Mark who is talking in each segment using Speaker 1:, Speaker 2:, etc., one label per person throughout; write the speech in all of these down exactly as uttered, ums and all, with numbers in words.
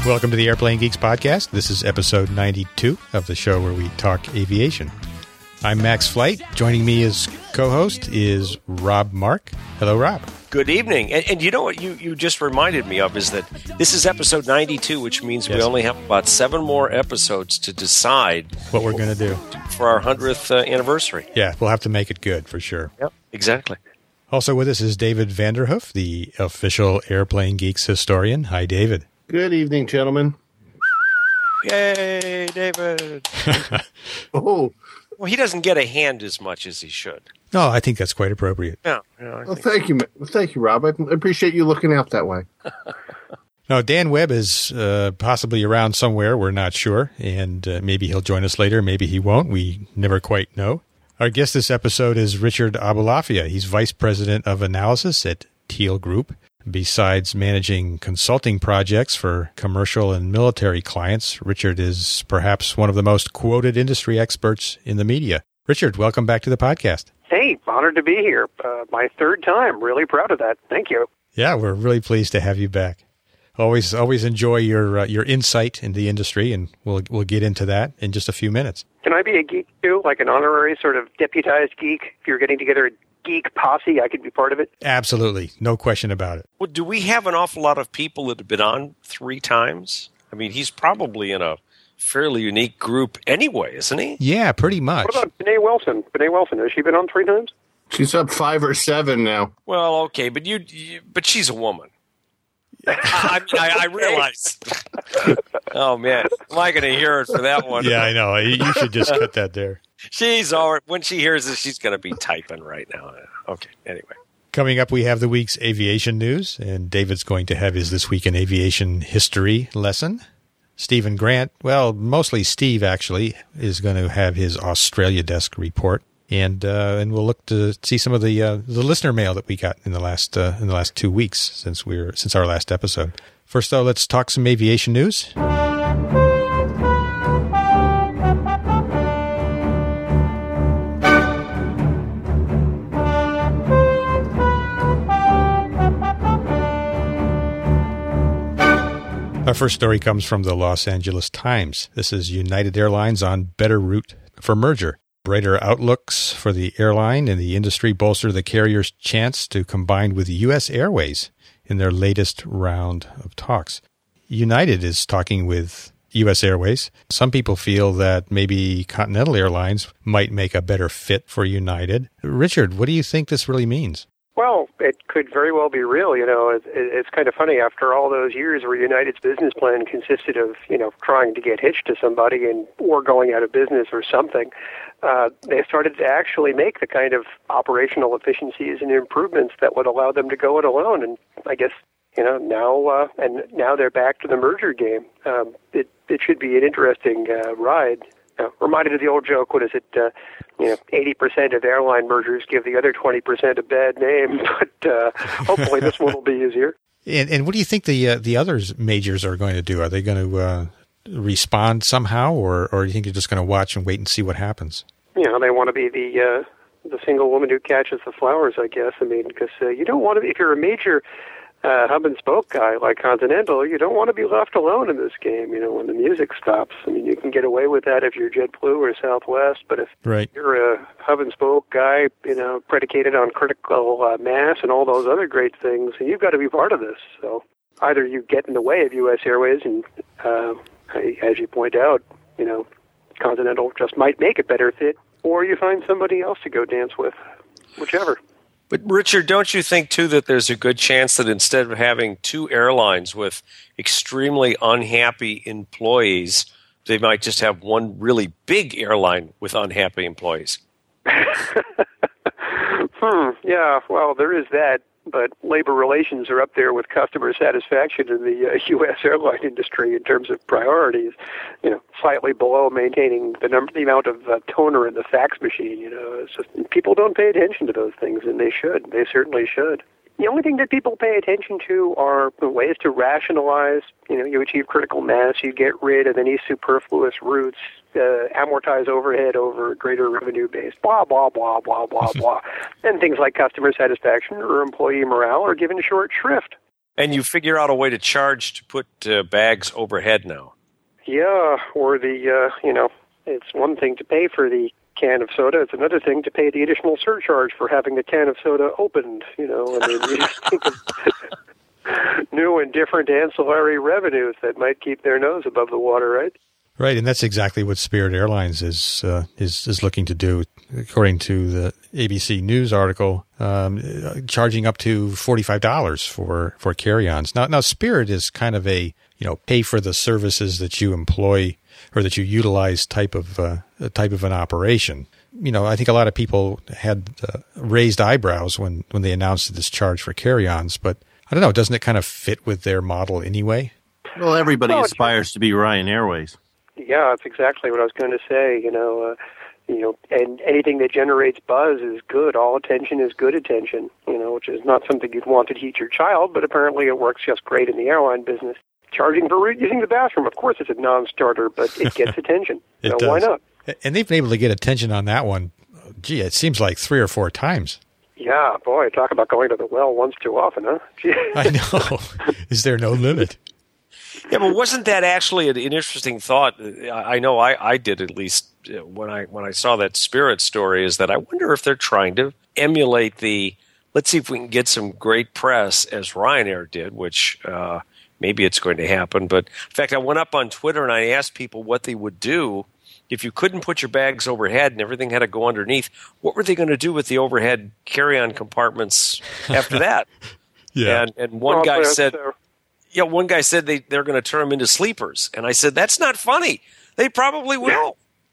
Speaker 1: Welcome to the Airplane Geeks podcast. This is episode ninety-two of the show where we talk aviation. I'm Max Flight. Joining me as co-host is Rob Mark. Hello, Rob.
Speaker 2: Good evening. And, and you know what you, you just reminded me of is that this is episode ninety-two, which means yes. we only have about seven more episodes to decide
Speaker 1: what we're going to do
Speaker 2: for our hundredth uh, anniversary.
Speaker 1: Yeah, we'll have to make it good for sure.
Speaker 2: Yep, exactly.
Speaker 1: Also with us is David Vanderhoof, the official Airplane Geeks historian. Hi, David.
Speaker 3: Good evening, gentlemen.
Speaker 2: Yay, David.
Speaker 3: Oh.
Speaker 2: Well, he doesn't get a hand as much as he should.
Speaker 1: No, I think that's quite appropriate.
Speaker 2: No, no,
Speaker 3: well, thank so. you. Well, thank you, Rob. I appreciate you looking out that way.
Speaker 1: Now, Dan Webb is uh, possibly around somewhere. We're not sure. And uh, maybe he'll join us later. Maybe he won't. We never quite know. Our guest this episode is Richard Abulafia. He's Vice President of Analysis at Teal Group. Besides managing consulting projects for commercial and military clients, Richard is perhaps one of the most quoted industry experts in the media. Richard, welcome back to the podcast.
Speaker 4: Hey, honored to be here. Uh, my third time. Really proud of that. Thank you.
Speaker 1: Yeah, we're really pleased to have you back. Always, always enjoy your uh, your insight into the industry, and we'll we'll get into that in just a few minutes.
Speaker 4: Can I be a geek too, like an honorary sort of deputized geek? If you're getting together a geek posse, I could be part of it.
Speaker 1: Absolutely, no question about it.
Speaker 2: Well, do we have an awful lot of people that have been on three times? I mean, he's probably in a fairly unique group anyway, isn't he?
Speaker 1: Yeah, pretty much.
Speaker 4: What about Benae Wilson? Benae Wilson, has she been on three times?
Speaker 3: She's up five or seven now.
Speaker 2: Well, okay, but you, you but she's a woman. I, I, I realize. Oh man, am I going to hear it for that one?
Speaker 1: Yeah, I know. You should just cut that there.
Speaker 2: She's all right. When she hears this, she's going to be typing right now. Okay. Anyway,
Speaker 1: coming up, we have the week's aviation news, and David's going to have his This Week in Aviation History lesson. Stephen Grant, well, mostly Steve actually, is going to have his Australia desk report. And uh, and we'll look to see some of the uh, the listener mail that we got in the last uh, in the last two weeks since we were since our last episode. First, though, let's talk some aviation news. Our first story comes from the Los Angeles Times. This is United Airlines on better route for merger. Brighter outlooks for the airline and the industry bolster the carrier's chance to combine with U S Airways in their latest round of talks. United is talking with U S Airways. Some people feel that maybe Continental Airlines might make a better fit for United. Richard, what do you think this really means?
Speaker 4: Well, it could very well be real. You know, it, it, it's kind of funny. After all those years where United's business plan consisted of, you know, trying to get hitched to somebody and or going out of business or something, uh, they started to actually make the kind of operational efficiencies and improvements that would allow them to go it alone. And I guess, you know, now uh, and now they're back to the merger game. Um, it it should be an interesting uh, ride. Uh, reminded of the old joke, what is it, uh, you know, eighty percent of airline mergers give the other twenty percent a bad name, but uh, hopefully this one will be easier.
Speaker 1: And, and what do you think the uh, the others majors are going to do? Are they going to uh, respond somehow, or, or do you think you're just going to watch and wait and see what happens?
Speaker 4: You know, they want to be the uh, the single woman who catches the flowers, I guess. I mean, because uh, you don't want to be, if you're a major Uh, hub and spoke guy like Continental, you don't want to be left alone in this game, you know, when the music stops. I mean, you can get away with that if you're JetBlue or Southwest, but if
Speaker 1: right.
Speaker 4: you're a hub and spoke guy, you know, predicated on critical uh, mass and all those other great things, you've got to be part of this. So either you get in the way of U S Airways and, uh, as you point out, you know, Continental just might make a better fit, or you find somebody else to go dance with, whichever.
Speaker 2: But, Richard, don't you think, too, that there's a good chance that instead of having two airlines with extremely unhappy employees, they might just have one really big airline with unhappy employees?
Speaker 4: hmm, yeah, well, there is that. But labor relations are up there with customer satisfaction in the uh, U S airline industry in terms of priorities. You know, slightly below maintaining the number, the amount of uh, toner in the fax machine. You know, it's just, people don't pay attention to those things, and they should. They certainly should. The only thing that people pay attention to are ways to rationalize. You know, you achieve critical mass, you get rid of any superfluous routes, uh, amortize overhead over a greater revenue base, blah, blah, blah, blah, blah, blah. And things like customer satisfaction or employee morale are given short shrift.
Speaker 2: And you figure out a way to charge to put uh, bags overhead now.
Speaker 4: Yeah, or the, uh, you know, it's one thing to pay for the can of soda. It's another thing to pay the additional surcharge for having the can of soda opened. You know, I mean, you just think of new and different ancillary revenues that might keep their nose above the water, right?
Speaker 1: Right, and that's exactly what Spirit Airlines is uh, is is looking to do, according to the A B C News article, um, charging up to forty-five dollars for for carry-ons. Now, now Spirit is kind of a you know pay for the services that you employ or that you utilize type of uh, type of an operation. You know, I think a lot of people had uh, raised eyebrows when when they announced this charge for carry-ons, but I don't know, doesn't it kind of fit with their model anyway?
Speaker 5: Well, everybody
Speaker 4: well,
Speaker 5: aspires to be Ryan Airways.
Speaker 4: Yeah, that's exactly what I was going to say. You know, uh, you know, and anything that generates buzz is good. All attention is good attention. You know, which is not something you'd want to teach your child, but apparently it works just great in the airline business. Charging for using the bathroom, of course, it's a non-starter, but it gets attention.
Speaker 1: It
Speaker 4: so
Speaker 1: does.
Speaker 4: Why not?
Speaker 1: And they've been able to get attention on that one. Gee, it seems like three or four times.
Speaker 4: Yeah, boy, talk about going to the well once too often, huh?
Speaker 1: I know. Is there no limit?
Speaker 2: Yeah, but wasn't that actually an, an interesting thought? I know I, I did, at least when I when I saw that Spirit story, is that I wonder if they're trying to emulate the, let's see if we can get some great press as Ryanair did, which uh, maybe it's going to happen. But in fact, I went up on Twitter and I asked people what they would do if you couldn't put your bags overhead and everything had to go underneath. What were they going to do with the overhead carry-on compartments after that?
Speaker 1: Yeah.
Speaker 2: And, and one
Speaker 4: Well,
Speaker 2: guy
Speaker 4: but,
Speaker 2: said...
Speaker 4: uh,
Speaker 2: Yeah, one guy said they, they're going to turn them into sleepers. And I said, that's not funny. They probably will.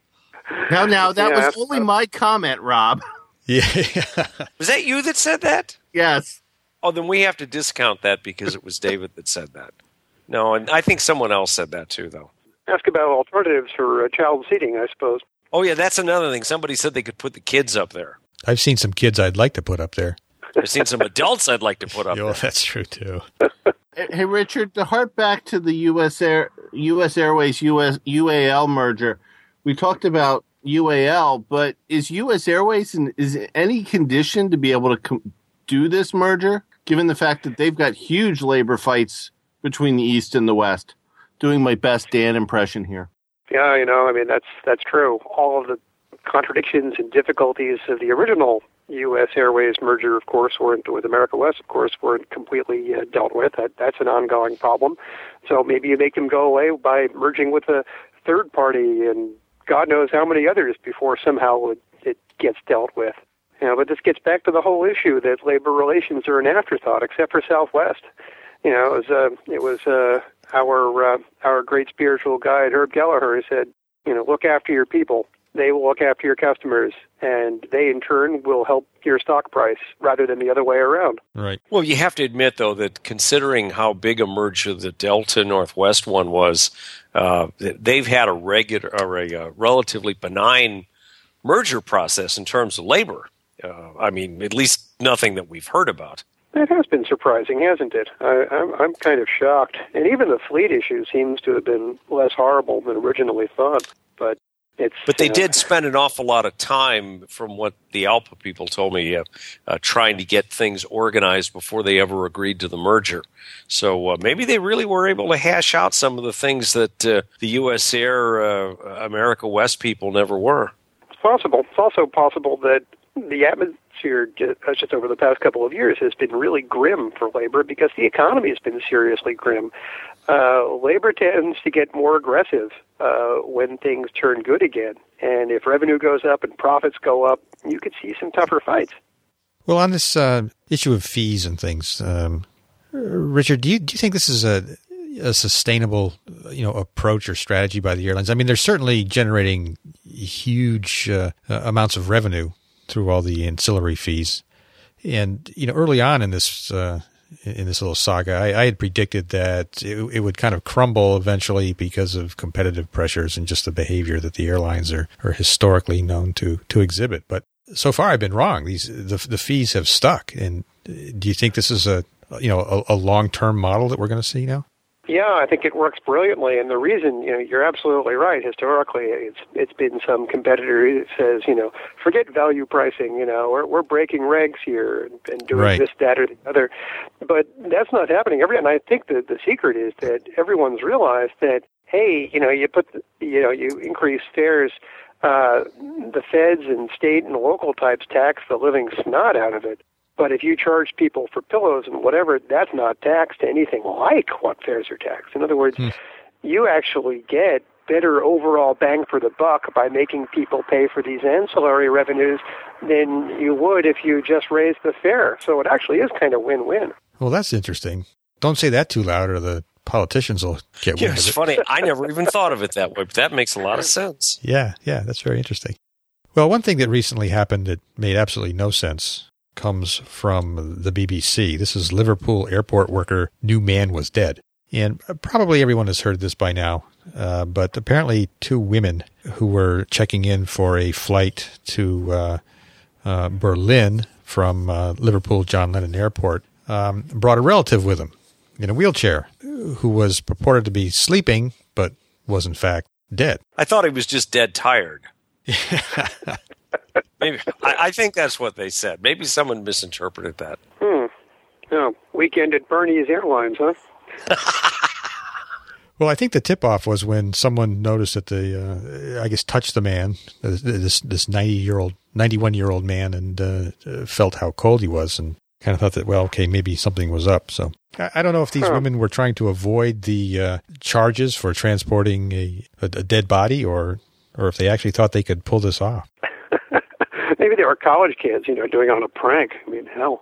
Speaker 5: Now, now, that
Speaker 4: Yeah,
Speaker 5: was only my comment, Rob.
Speaker 1: Yeah.
Speaker 2: Was that you that said that?
Speaker 5: Yes.
Speaker 2: Oh, then we have to discount that because it was David that said that. No, and I think someone else said that too, though.
Speaker 4: Ask about alternatives for uh, child seating, I suppose.
Speaker 2: Oh, yeah, that's another thing. Somebody said they could put the kids up there.
Speaker 1: I've seen some kids I'd like to put up there.
Speaker 2: I've seen some adults I'd like to put up
Speaker 1: Oh,
Speaker 2: there.
Speaker 1: that's true, too.
Speaker 5: Hey, Richard, to harp back to the U S Air, U S Airways U S U A L merger, we talked about U A L, but is U S Airways in is any condition to be able to com- do this merger, given the fact that they've got huge labor fights between the East and the West? Doing my best Dan impression here.
Speaker 4: Yeah, you know, I mean, that's that's true. All of the contradictions and difficulties of the original U S Airways merger, of course, weren't with America West, of course, weren't completely uh, dealt with. That that's an ongoing problem. So maybe you make them go away by merging with a third party and God knows how many others before somehow it, it gets dealt with. You know, but this gets back to the whole issue that labor relations are an afterthought, except for Southwest. You know, it was uh, it was uh, our uh, our great spiritual guide Herb Kelleher who said, you know, look after your people. They will look after your customers, and they, in turn, will help your stock price rather than the other way around.
Speaker 1: Right.
Speaker 2: Well, you have to admit, though, that considering how big a merger the Delta Northwest one was, uh, they've had a regular or a, a relatively benign merger process in terms of labor. Uh, I mean, at least nothing that we've heard about.
Speaker 4: That has been surprising, hasn't it? I, I'm, I'm kind of shocked. And even the fleet issue seems to have been less horrible than originally thought. But it's
Speaker 2: But they
Speaker 4: uh,
Speaker 2: did spend an awful lot of time, from what the ALPA people told me, uh, uh, trying to get things organized before they ever agreed to the merger. So uh, maybe they really were able to hash out some of the things that uh, the U S Air, uh, America West people never were.
Speaker 4: It's possible. It's also possible that the atmosphere just over the past couple of years has been really grim for labor because the economy has been seriously grim. Uh, labor tends to get more aggressive uh, when things turn good again. And if revenue goes up and profits go up, you could see some tougher fights.
Speaker 1: Well, on this uh, issue of fees and things, um, Richard, do you do you think this is a, a sustainable, you know, approach or strategy by the airlines? I mean, they're certainly generating huge uh, amounts of revenue through all the ancillary fees, and you know, early on in this uh, in this little saga, I, I had predicted that it, it would kind of crumble eventually because of competitive pressures and just the behavior that the airlines are, are historically known to to exhibit. But so far, I've been wrong. These the the fees have stuck. And do you think this is a you know a, a long term model that we're going to see now?
Speaker 4: Yeah, I think it works brilliantly, and the reason, you know, you're absolutely right. Historically, it's it's been some competitor who says, you know, forget value pricing. You know, we're we're breaking regs here and, and doing
Speaker 1: Right.
Speaker 4: this, that, or the other. But that's not happening. Every and I think that the secret is that everyone's realized that, hey, you know, you put, the, you know, you increase fares. Uh, the feds and state and local types tax the living snot out of it. But if you charge people for pillows and whatever, that's not taxed anything like what fares are taxed. In other words, hmm. you actually get better overall bang for the buck by making people pay for these ancillary revenues than you would if you just raised the fare. So it actually is kind of win-win.
Speaker 1: Well, that's interesting. Don't say that too loud or the politicians will get
Speaker 2: yeah,
Speaker 1: wind
Speaker 2: it's
Speaker 1: of it.
Speaker 2: funny. I never even thought of it that way, but that makes a lot of sense.
Speaker 1: Yeah, yeah, that's very interesting. Well, one thing that recently happened that made absolutely no sense comes from the B B C. This is Liverpool airport worker, new man was dead. And probably everyone has heard this by now, uh, but apparently two women who were checking in for a flight to uh, uh, Berlin from uh, Liverpool John Lennon Airport um, brought a relative with them in a wheelchair who was purported to be sleeping, but was in fact dead.
Speaker 2: I thought he was just dead tired. Maybe I, I think that's what they said. Maybe someone misinterpreted that.
Speaker 4: Hmm. Oh, weekend at Bernie's Airlines, huh?
Speaker 1: Well, I think the tip-off was when someone noticed that the, uh, I guess, touched the man, this this ninety-year-old, ninety-one-year-old man, and uh, felt how cold he was, and kind of thought that, well, okay, maybe something was up. So I, I don't know if these huh. women were trying to avoid the uh, charges for transporting a, a, a dead body, or or if they actually thought they could pull this off.
Speaker 4: Maybe they were college kids, you know, doing it on a prank. I mean, hell.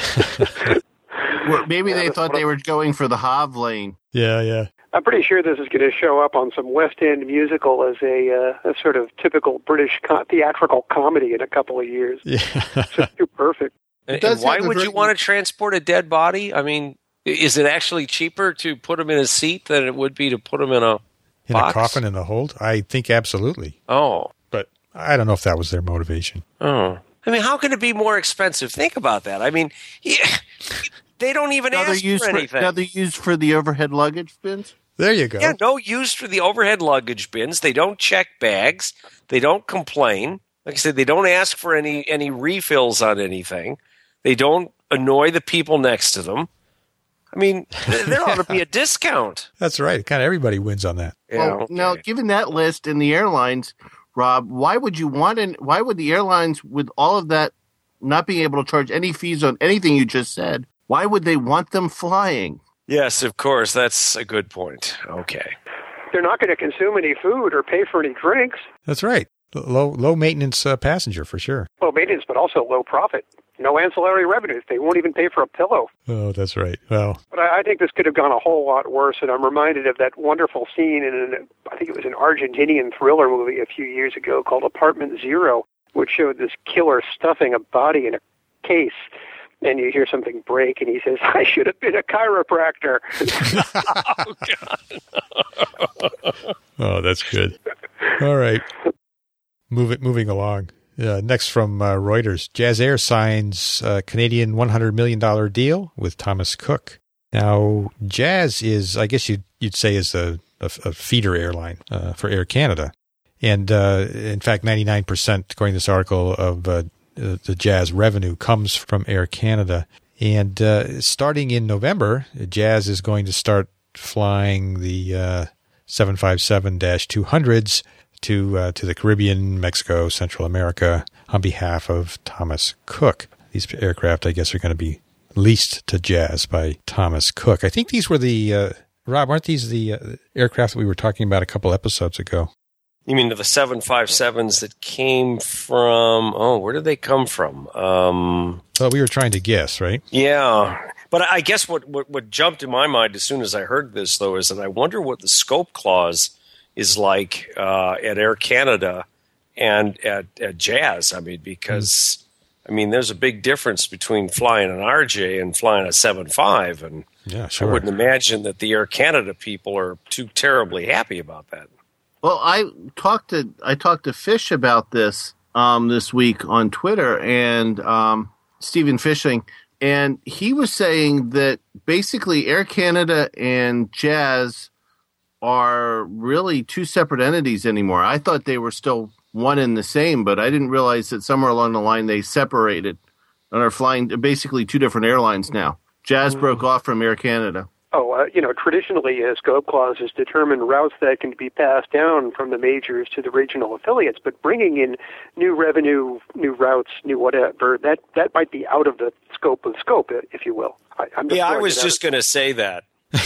Speaker 5: Well, maybe they thought they were going for the Hav lane.
Speaker 1: Yeah, yeah.
Speaker 4: I'm pretty sure this is going to show up on some West End musical as a, uh, a sort of typical British co- theatrical comedy in a couple of years.
Speaker 1: Yeah.
Speaker 4: It's just too perfect.
Speaker 2: And, and why would very... you want to transport a dead body? I mean, is it actually cheaper to put him in a seat than it would be to put him in a
Speaker 1: in
Speaker 2: box?
Speaker 1: a coffin in the hold? I think absolutely.
Speaker 2: Oh.
Speaker 1: But I don't know if that was their motivation.
Speaker 2: Oh. I mean, how can it be more expensive? Think about that. I mean, yeah, they don't even
Speaker 5: now
Speaker 2: ask for anything.
Speaker 5: For, now they're used for the overhead luggage bins?
Speaker 1: There you go.
Speaker 2: Yeah, no use for the overhead luggage bins. They don't check bags. They don't complain. Like I said, they don't ask for any, any refills on anything. They don't annoy the people next to them. I mean, there ought to be a discount.
Speaker 1: That's right. Kind of everybody wins on that.
Speaker 5: Well,
Speaker 2: yeah, okay.
Speaker 5: Now, given that list and the airlines, Rob, why would you want an, why would the airlines, with all of that, not being able to charge any fees on anything you just said, why would they want them flying?
Speaker 2: Yes, of course. That's a good point. Okay.
Speaker 4: They're not going to consume any food or pay for any drinks.
Speaker 1: That's right. Low low maintenance uh, passenger for sure.
Speaker 4: Low maintenance, but also low profit. No ancillary revenues. They won't even pay for a pillow.
Speaker 1: Oh, that's right. Well,
Speaker 4: but I, I think this could have gone a whole lot worse, and I'm reminded of that wonderful scene in an, I think it was an Argentinian thriller movie a few years ago called Apartment Zero, which showed this killer stuffing a body in a case. And you hear something break, and he says, "I should have been a chiropractor."
Speaker 2: Oh, God.
Speaker 1: Oh, that's good. All right. Move it, moving along. Uh, next from uh, Reuters, Jazz Air signs a Canadian one hundred million dollars deal with Thomas Cook. Now, Jazz is, I guess you'd, you'd say, is a, a, a feeder airline uh, for Air Canada. And, uh, in fact, ninety-nine percent, according to this article, of uh, the Jazz revenue comes from Air Canada. And uh, starting in November, Jazz is going to start flying the uh, seven fifty-seven dash two hundreds to uh, to the Caribbean, Mexico, Central America on behalf of Thomas Cook. These aircraft, I guess, are going to be leased to Jazz by Thomas Cook. I think these were the, uh, Rob, aren't these the uh, aircraft that we were talking about a couple episodes ago?
Speaker 2: You mean the seven fifty-sevens that came from, oh, where did they come from? Um,
Speaker 1: well, we were trying to guess, right?
Speaker 2: Yeah. But I guess what, what, what jumped in my mind as soon as I heard this, though, is that I wonder what the scope clause is like uh, at Air Canada and at, at Jazz. I mean, because, mm. I mean, there's a big difference between flying an R J and flying a seven five. And
Speaker 1: yeah, sure.
Speaker 2: I wouldn't imagine that the Air Canada people are too terribly happy about that.
Speaker 5: Well, I talked to I talked to Fish about this um, this week on Twitter, and um, Stephen Fishing and he was saying that basically Air Canada and Jazz are really two separate entities anymore. I thought they were still one and the same, but I didn't realize that somewhere along the line they separated and are flying basically two different airlines now. Jazz mm. broke off from Air Canada.
Speaker 4: Oh, uh, you know, traditionally, uh, scope clauses determine routes that can be passed down from the majors to the regional affiliates, but bringing in new revenue, new routes, new whatever, that, that might be out of the scope of scope, if you will. I, I'm just
Speaker 2: yeah, I was just going to say that.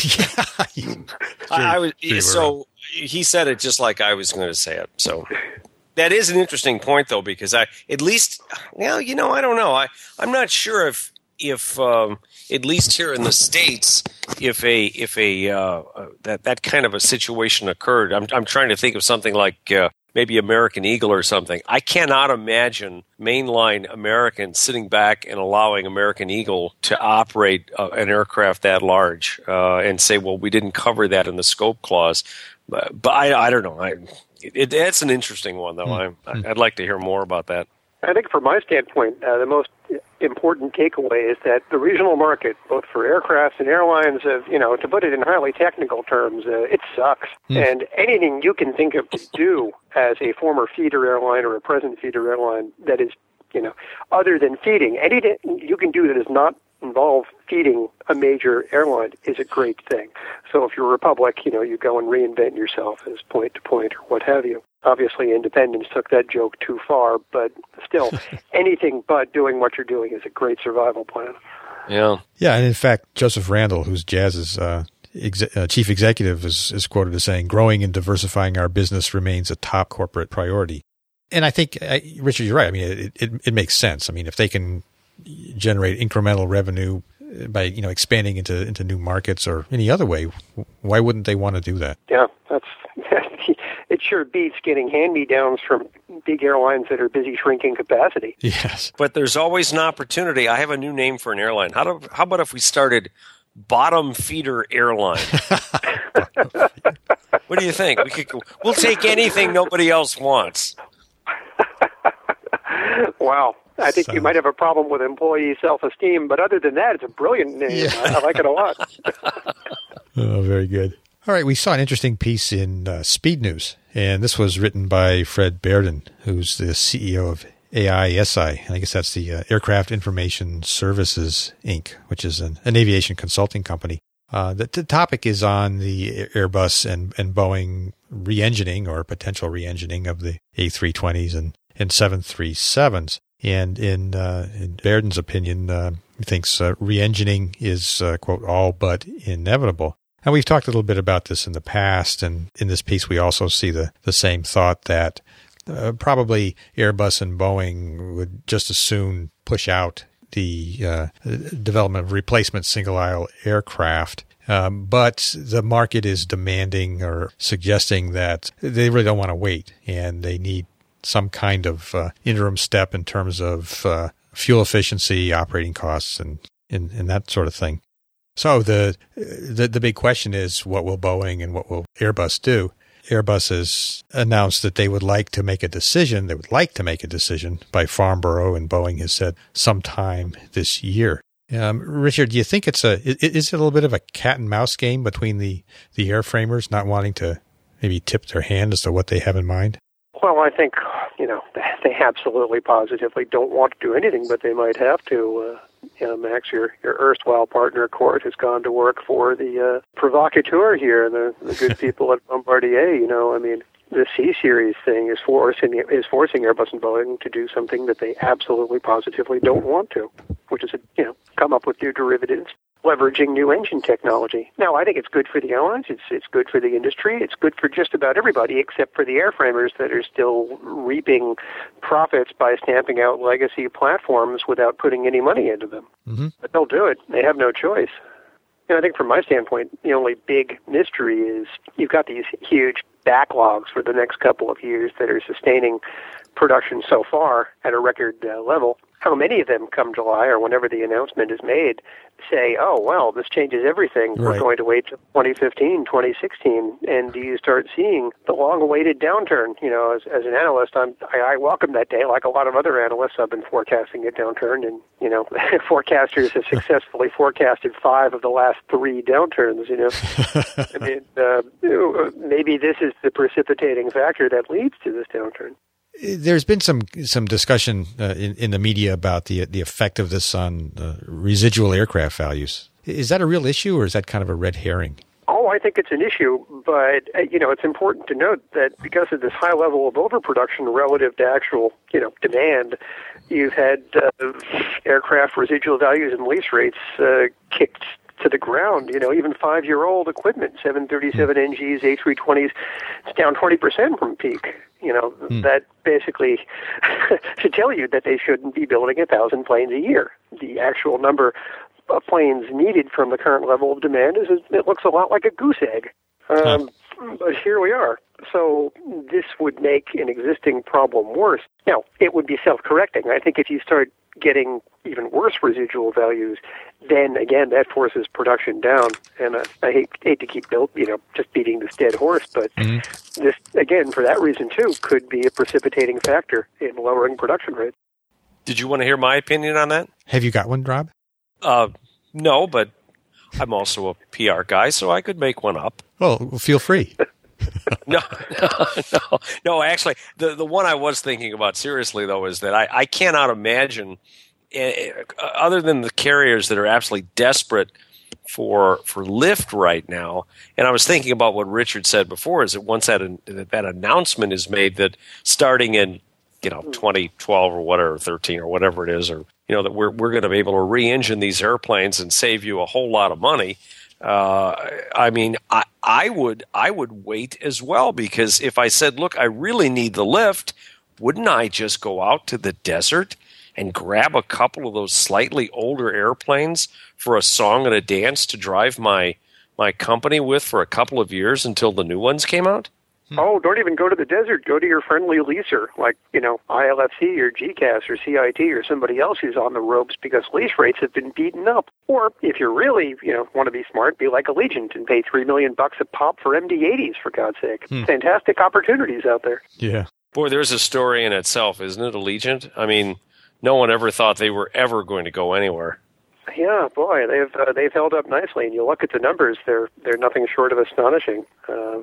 Speaker 2: yeah, I, I was so he said it just like I was going to say it. So that is an interesting point, though, because I at least, well, you know, I don't know. I I'm not sure if if um, at least here in the States, if a if a uh, that that kind of a situation occurred. I'm I'm trying to think of something like uh, maybe American Eagle or something. I cannot imagine mainline Americans sitting back and allowing American Eagle to operate uh, an aircraft that large uh, and say, well, we didn't cover that in the scope clause. But, but I, I don't know. I, it, it's an interesting one, though. Mm. I, I'd like to hear more about that.
Speaker 4: I think from my standpoint, uh, the most important takeaway is that the regional market, both for aircraft and airlines, have, you know, to put it in highly technical terms, uh, it sucks. Mm. And anything you can think of to do as a former feeder airline or a present feeder airline that is, you know, other than feeding, anything you can do that does not involve feeding a major airline is a great thing. So if you're a Republic, you know, you go and reinvent yourself as point to point or what have you. Obviously, independents took that joke too far, but still, anything but doing what you're doing is a great survival plan.
Speaker 2: Yeah.
Speaker 1: Yeah, and in fact, Joseph Randall, who's Jazz's uh, ex- uh, chief executive, is, is quoted as saying, growing and diversifying our business remains a top corporate priority. And I think, uh, Richard, you're right. I mean, it, it, it makes sense. I mean, if they can generate incremental revenue by, you know, expanding into, into new markets or any other way, why wouldn't they want to do that?
Speaker 4: Yeah, that's it sure beats getting hand-me-downs from big airlines that are busy shrinking capacity.
Speaker 1: Yes.
Speaker 2: But there's always an opportunity. I have a new name for an airline. How do, how about if we started Bottom Feeder Airline? What do you think? We could, we'll take anything nobody else wants.
Speaker 4: Wow. I think
Speaker 1: so.
Speaker 4: You might have a problem with employee self-esteem, but other than that, it's a brilliant name. Yeah. I, I like it a lot.
Speaker 1: Oh, very good. All right, we saw an interesting piece in uh, Speed News, and this was written by Fred Bearden, who's the C E O of A I S I, and I guess that's the uh, Aircraft Information Services, Incorporated, which is an, an aviation consulting company. Uh, the, the topic is on the Airbus and, and Boeing re-engining or potential re-engining of the A three twenties and, and seven thirty-sevens. And in, uh, in Bearden's opinion, uh, he thinks uh, re-engining is, uh, quote, all but inevitable. And we've talked a little bit about this in the past, and in this piece we also see the, the same thought that uh, probably Airbus and Boeing would just as soon push out the uh, development of replacement single-aisle aircraft. Um, but the market is demanding or suggesting that they really don't want to wait, and they need some kind of uh, interim step in terms of uh, fuel efficiency, operating costs, and, and, and that sort of thing. So the, the the big question is, what will Boeing and what will Airbus do? Airbus has announced that they would like to make a decision. They would like to make a decision by Farnborough, and Boeing has said sometime this year. Um, Richard, do you think it's a is it a little bit of a cat and mouse game between the, the airframers not wanting to maybe tip their hand as to what they have in mind?
Speaker 4: Well, I think, you know, they absolutely positively don't want to do anything, but they might have to. Uh, you know, Max, your, your erstwhile partner, Court, has gone to work for the uh, provocateur here, the, the good people at Bombardier. You know, I mean, the C-Series thing is forcing, is forcing Airbus and Boeing to do something that they absolutely positively don't want to, which is, you know, come up with new derivatives, leveraging new engine technology. Now, I think it's good for the airlines. It's it's good for the industry. It's good for just about everybody except for the airframers that are still reaping profits by stamping out legacy platforms without putting any money into them. Mm-hmm. But they'll do it. They have no choice. You know, I think from my standpoint, the only big mystery is you've got these huge backlogs for the next couple of years that are sustaining production so far at a record uh, level. how many of them come July or whenever the announcement is made say, oh, well, this changes everything.
Speaker 1: Right.
Speaker 4: We're going to wait till twenty fifteen, twenty sixteen. And do you start seeing the long-awaited downturn? You know, as, as an analyst, I'm, I, I welcome that day. Like a lot of other analysts, I've been forecasting a downturn. And, you know, forecasters have successfully forecasted five of the last three downturns, you know. I mean, uh, maybe this is the precipitating factor that leads to this downturn.
Speaker 1: There's been some some discussion uh, in, in the media about the the effect of this on uh, residual aircraft values. Is that a real issue, or is that kind of a red herring?
Speaker 4: Oh, I think it's an issue, but uh, you know, it's important to note that because of this high level of overproduction relative to actual, you know, demand, you've had uh, aircraft residual values and lease rates uh, kicked to the ground. You know, even five-year-old equipment, seven thirty-seven N Gs, A three twenties, it's down twenty percent from peak. You know, mm. that basically should tell you that they shouldn't be building a thousand planes a year. The actual number of planes needed from the current level of demand is, it looks a lot like a goose egg. Um, huh. But here we are. So this would make an existing problem worse. Now, it would be self-correcting. I think if you start getting even worse residual values, then again that forces production down. And uh, I hate, hate to keep build, you know, just beating this dead horse, but mm-hmm. this again, for that reason too, could be a precipitating factor in lowering production rates.
Speaker 2: Did you want to hear my opinion on that?
Speaker 1: Have you got one, Rob?
Speaker 2: Uh, no, but I'm also a P R guy, so I could make one up.
Speaker 1: Well, feel free.
Speaker 2: no, no, no, no. Actually, the the one I was thinking about seriously though is that I, I cannot imagine, uh, other than the carriers that are absolutely desperate for for lift right now. And I was thinking about what Richard said before: is that once that that announcement is made that starting in you know twenty twelve or whatever, thirteen or whatever it is, or you know that we're we're going to be able to re-engine these airplanes and save you a whole lot of money. Uh, I mean, I, I would I would wait as well, because if I said, look, I really need the lift, wouldn't I just go out to the desert and grab a couple of those slightly older airplanes for a song and a dance to drive my my company with for a couple of years until the new ones came out?
Speaker 4: Hmm. Oh, don't even go to the desert. Go to your friendly leaser, like, you know, I L F C or G C A S or C I T or somebody else who's on the ropes because lease rates have been beaten up. Or if you really, you know, want to be smart, be like Allegiant and pay three million bucks a pop for M D eighties, for God's sake. Hmm. Fantastic opportunities out there.
Speaker 1: Yeah.
Speaker 2: Boy, there's a story in itself, isn't it, Allegiant? I mean, no one ever thought they were ever going to go anywhere.
Speaker 4: Yeah, boy, they've uh, they've held up nicely, and you look at the numbers; they're they're nothing short of astonishing. Uh,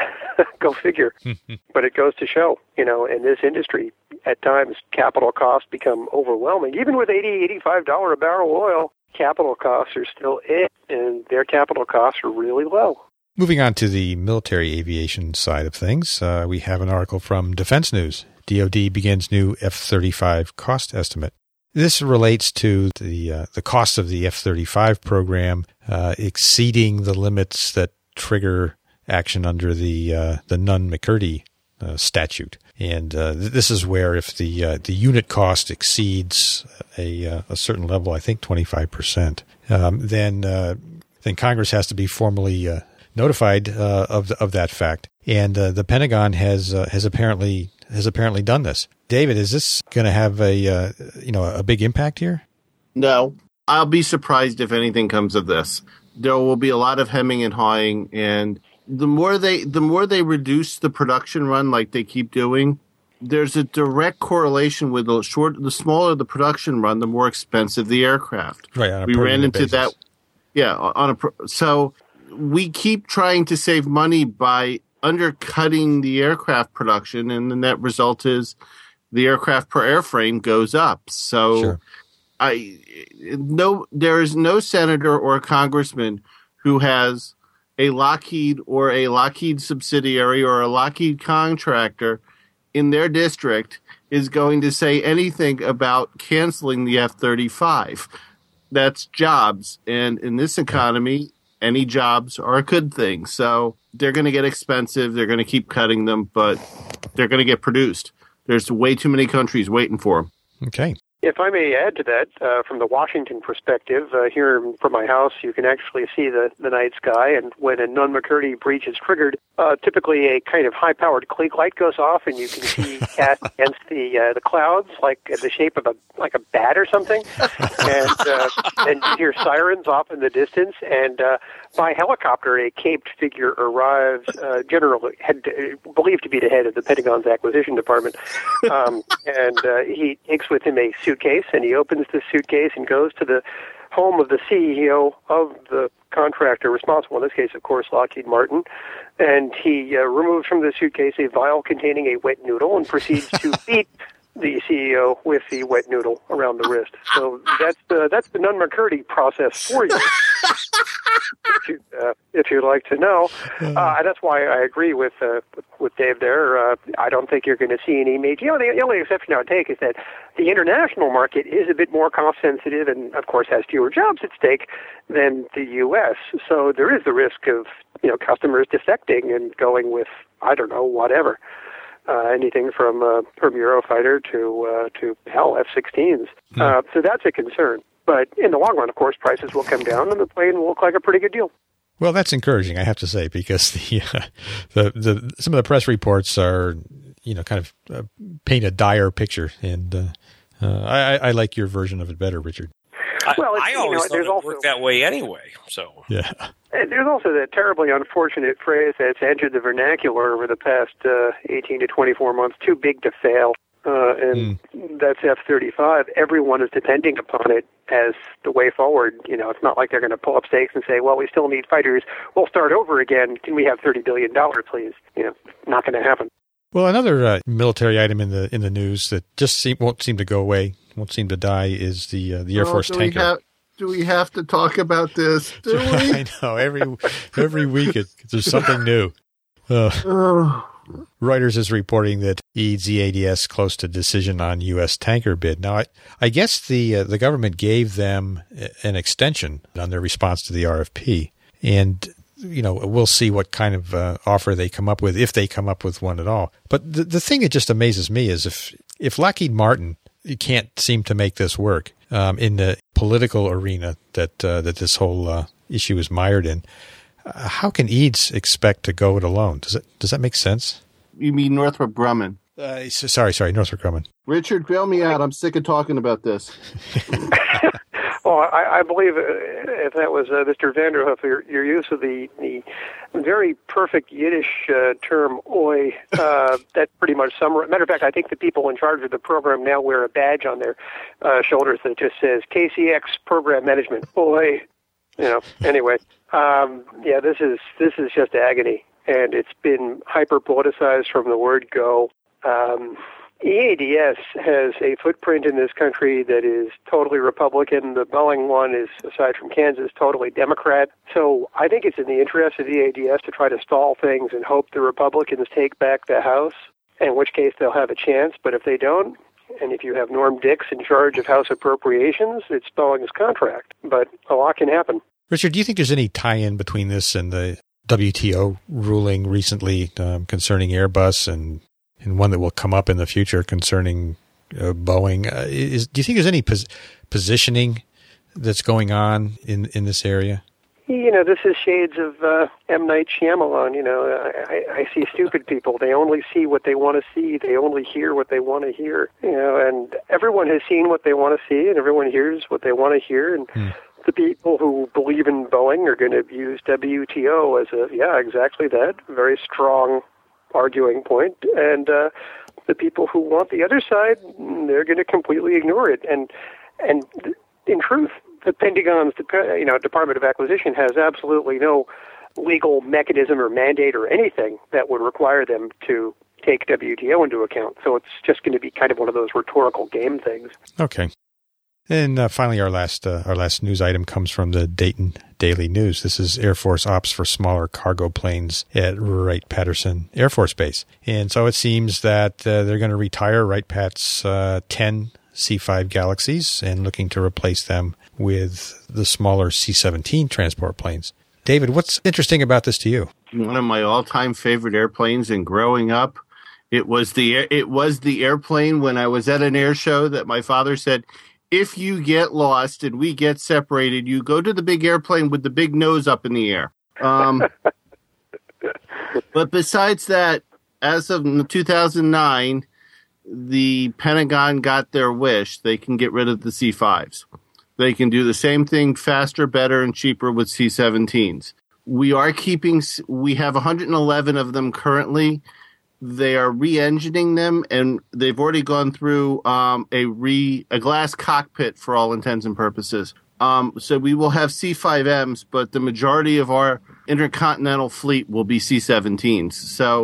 Speaker 4: go figure. But it goes to show, you know, in this industry, at times capital costs become overwhelming. Even with eighty, eighty-five dollars a barrel oil, capital costs are still in, and their capital costs are really low.
Speaker 1: Moving on to the military aviation side of things, uh, we have an article from Defense News. D O D begins new F thirty-five cost estimate. This relates to the uh, the cost of the F thirty-five program uh, exceeding the limits that trigger action under the uh, the Nunn-McCurdy uh, statute, and uh, th- this is where if the uh, the unit cost exceeds a uh, a certain level, I think twenty-five percent, um, then uh, then Congress has to be formally uh, notified uh, of the, of that fact, and uh, the Pentagon has uh, has apparently has apparently done this. David, is this going to have a uh, you know a big impact here?
Speaker 5: No, I'll be surprised if anything comes of this. There will be a lot of hemming and hawing, and the more they the more they reduce the production run, like they keep doing, there's a direct correlation with the short, the smaller the production run, the more expensive the aircraft.
Speaker 1: Right. On a
Speaker 5: we
Speaker 1: per
Speaker 5: ran into
Speaker 1: basis.
Speaker 5: that. Yeah. On a so we keep trying to save money by undercutting the aircraft production, and the net result is the aircraft per airframe goes up. So
Speaker 1: Sure.
Speaker 5: I no, there is no senator or congressman who has a Lockheed or a Lockheed subsidiary or a Lockheed contractor in their district is going to say anything about canceling the F thirty-five. That's jobs. And in this economy, any jobs are a good thing. So they're going to get expensive. They're going to keep cutting them, but they're going to get produced. There's way too many countries waiting for them.
Speaker 1: Okay.
Speaker 4: If I may add to that, uh, from the Washington perspective, uh, here from my house, you can actually see the, the night sky, and when a Nunn-McCurdy breach is triggered, uh, typically a kind of high-powered Klieg light goes off, and you can see cast against the uh, the clouds, like uh, the shape of a like a bat or something, and uh, and you hear sirens off in the distance, and uh, by helicopter, a caped figure arrives, uh, generally head, uh, believed to be the head of the Pentagon's acquisition department, um, and uh, he takes with him a suitcase, and he opens the suitcase and goes to the home of the C E O of the contractor responsible, in this case, of course, Lockheed Martin, and he uh, removes from the suitcase a vial containing a wet noodle and proceeds to beat the C E O with the wet noodle around the wrist. So that's the that's the Nunn-McCurdy process for you, if, you uh, if you'd like to know. Uh, and that's why I agree with uh, with Dave there. Uh, I don't think you're going to see any major. You know, the, the only exception I would take is that the international market is a bit more cost sensitive, and of course has fewer jobs at stake than the U S. So there is the risk of you know customers defecting and going with I don't know whatever. Uh, anything from uh, from Eurofighter to uh, to hell F sixteens. Hmm. Uh, so that's a concern. But in the long run, of course, prices will come down, and the plane will look like a pretty good deal.
Speaker 1: Well, that's encouraging, I have to say, because the uh, the, the some of the press reports are you know kind of uh, paint a dire picture, and uh, uh, I, I like your version of it better, Richard.
Speaker 2: I,
Speaker 4: well,
Speaker 2: I always
Speaker 4: you know,
Speaker 2: thought it worked that way anyway. So
Speaker 1: yeah.
Speaker 4: And there's also that terribly unfortunate phrase that's entered the vernacular over the past uh, eighteen to twenty-four months, too big to fail, uh, and mm. that's F thirty-five. Everyone is depending upon it as the way forward. You know, it's not like they're going to pull up stakes and say, well, we still need fighters. We'll start over again. Can we have thirty billion dollars, please? You know, not going to happen.
Speaker 1: Well, another uh, military item in the in the news that just seem, won't seem to go away, won't seem to die, is the uh, the Air
Speaker 5: oh,
Speaker 1: Force
Speaker 5: do
Speaker 1: tanker.
Speaker 5: We have, do we have to talk about this? Do we?
Speaker 1: I know every every week it, there's something new. Uh,
Speaker 5: oh.
Speaker 1: Reuters is reporting that E Z A D S close to decision on U S tanker bid. Now, I, I guess the uh, the government gave them an extension on their response to the R F P, and you know we'll see what kind of uh, offer they come up with, if they come up with one at all. But the the thing that just amazes me is if if Lockheed Martin can't seem to make this work um, in the political arena that uh, that this whole uh, issue is mired in, uh, how can E A D S expect to go it alone? Does it does that make sense?
Speaker 5: You mean Northrop Grumman?
Speaker 1: Uh, sorry, sorry, Northrop Grumman.
Speaker 5: Richard, bail me out. I'm sick of talking about this.
Speaker 4: Well, I, I believe uh, if that was uh, Mister Vanderhoof, your, your use of the, the very perfect Yiddish uh, term "oi," uh, that pretty much summarizes. Matter of fact, I think the people in charge of the program now wear a badge on their uh, shoulders that just says K C X Program Management. Oi, you know. Anyway, um, yeah, this is this is just agony, and it's been hyper politicized from the word go. Um, E A D S has a footprint in this country that is totally Republican. The Boeing one is, aside from Kansas, totally Democrat. So I think it's in the interest of E A D S to try to stall things and hope the Republicans take back the House, in which case they'll have a chance. But if they don't, and if you have Norm Dix in charge of House appropriations, it's Boeing's contract. But a lot can happen.
Speaker 1: Richard, do you think there's any tie-in between this and the W T O ruling recently um, concerning Airbus and and one that will come up in the future concerning uh, Boeing? Uh, is, do you think there's any pos- positioning that's going on in, in this area?
Speaker 4: You know, this is shades of uh, M. Night Shyamalan. You know, I, I see stupid people. They only see what they want to see. They only hear what they want to hear. You know, and everyone has seen what they want to see, and everyone hears what they want to hear. And hmm. the people who believe in Boeing are going to use W T O as a, yeah, exactly that, very strong arguing point, and uh, the people who want the other side, they're going to completely ignore it. And and in truth, the Pentagon's you know Department of Acquisition has absolutely no legal mechanism or mandate or anything that would require them to take W T O into account. So it's just going to be kind of one of those rhetorical game things.
Speaker 1: Okay. And uh, finally, our last uh, our last news item comes from the Dayton Daily News. This is Air Force ops for smaller cargo planes at Wright-Patterson Air Force Base. And so it seems that uh, they're going to retire Wright-Pat's uh, ten C five Galaxies and looking to replace them with the smaller C seventeen transport planes. David, what's interesting about this to you?
Speaker 5: One of my all-time favorite airplanes, and growing up, It was the it was the airplane when I was at an air show that my father said, if you get lost and we get separated, you go to the big airplane with the big nose up in the air. Um, but besides that, as of two thousand nine, the Pentagon got their wish. They can get rid of the C fives. They can do the same thing faster, better, and cheaper with C seventeens. We are keeping, we have one hundred eleven of them currently. They are re-engineering them, and they've already gone through um, a re a glass cockpit for all intents and purposes. Um, so we will have C five Ms, but the majority of our intercontinental fleet will be C seventeens. So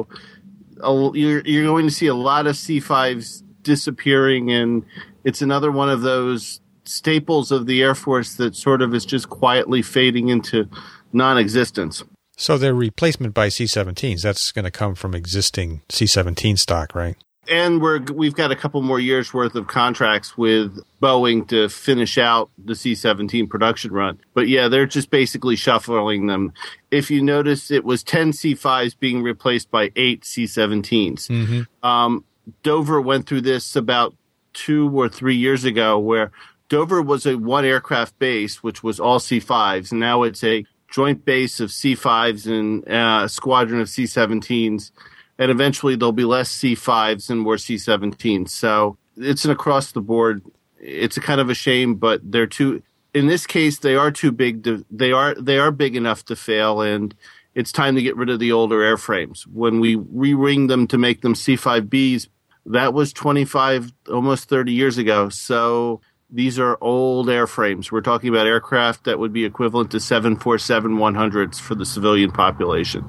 Speaker 5: uh, you're, you're going to see a lot of C fives disappearing, and it's another one of those staples of the Air Force that sort of is just quietly fading into non-existence.
Speaker 1: So their replacement by C seventeens, that's going to come from existing C seventeen stock, right?
Speaker 5: And we're, we've got a couple more years' worth of contracts with Boeing to finish out the C seventeen production run. But yeah, they're just basically shuffling them. If you notice, it was ten C fives being replaced by eight C seventeens. Mm-hmm. Um, Dover went through this about two or three years ago, where Dover was a one aircraft base, which was all C fives. And now it's a joint base of C fives and uh, a squadron of C seventeens. And eventually there'll be less C fives and more C seventeens. So it's an across the board. It's a kind of a shame, but they're too, in this case, they are too big to, they are, they are big enough to fail. And it's time to get rid of the older airframes. When we re-ring them to make them C five Bs, that was twenty-five, almost thirty years ago. So these are old airframes. We're talking about aircraft that would be equivalent to seven forty-seven one hundreds for the civilian population.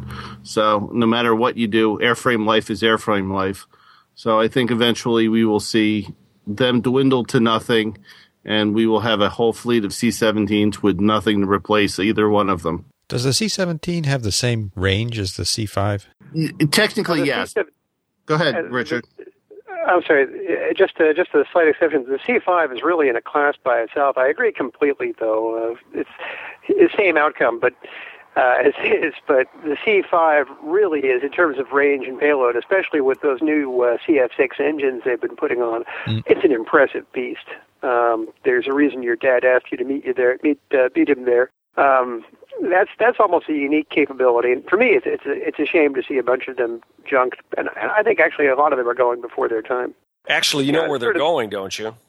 Speaker 5: So no matter what you do, airframe life is airframe life. So I think eventually we will see them dwindle to nothing, and we will have a whole fleet of C seventeens with nothing to replace either one of them.
Speaker 1: Does the C seventeen have the same range as the C five?
Speaker 5: Technically, yes. Go ahead, Richard.
Speaker 4: I'm sorry, just a, just a slight exception. The C five is really in a class by itself. I agree completely, though. Uh, it's the same outcome, but uh, as is. But the C five really is, in terms of range and payload, especially with those new uh, C F six engines they've been putting on. Mm. It's an impressive beast. Um, there's a reason your dad asked you to meet you there, meet uh, meet him there. Um, that's that's almost a unique capability. And for me, it's it's a, it's a shame to see a bunch of them junked, and, and I think actually a lot of them are going before their time.
Speaker 2: Actually, you know yeah, where they're going, don't you?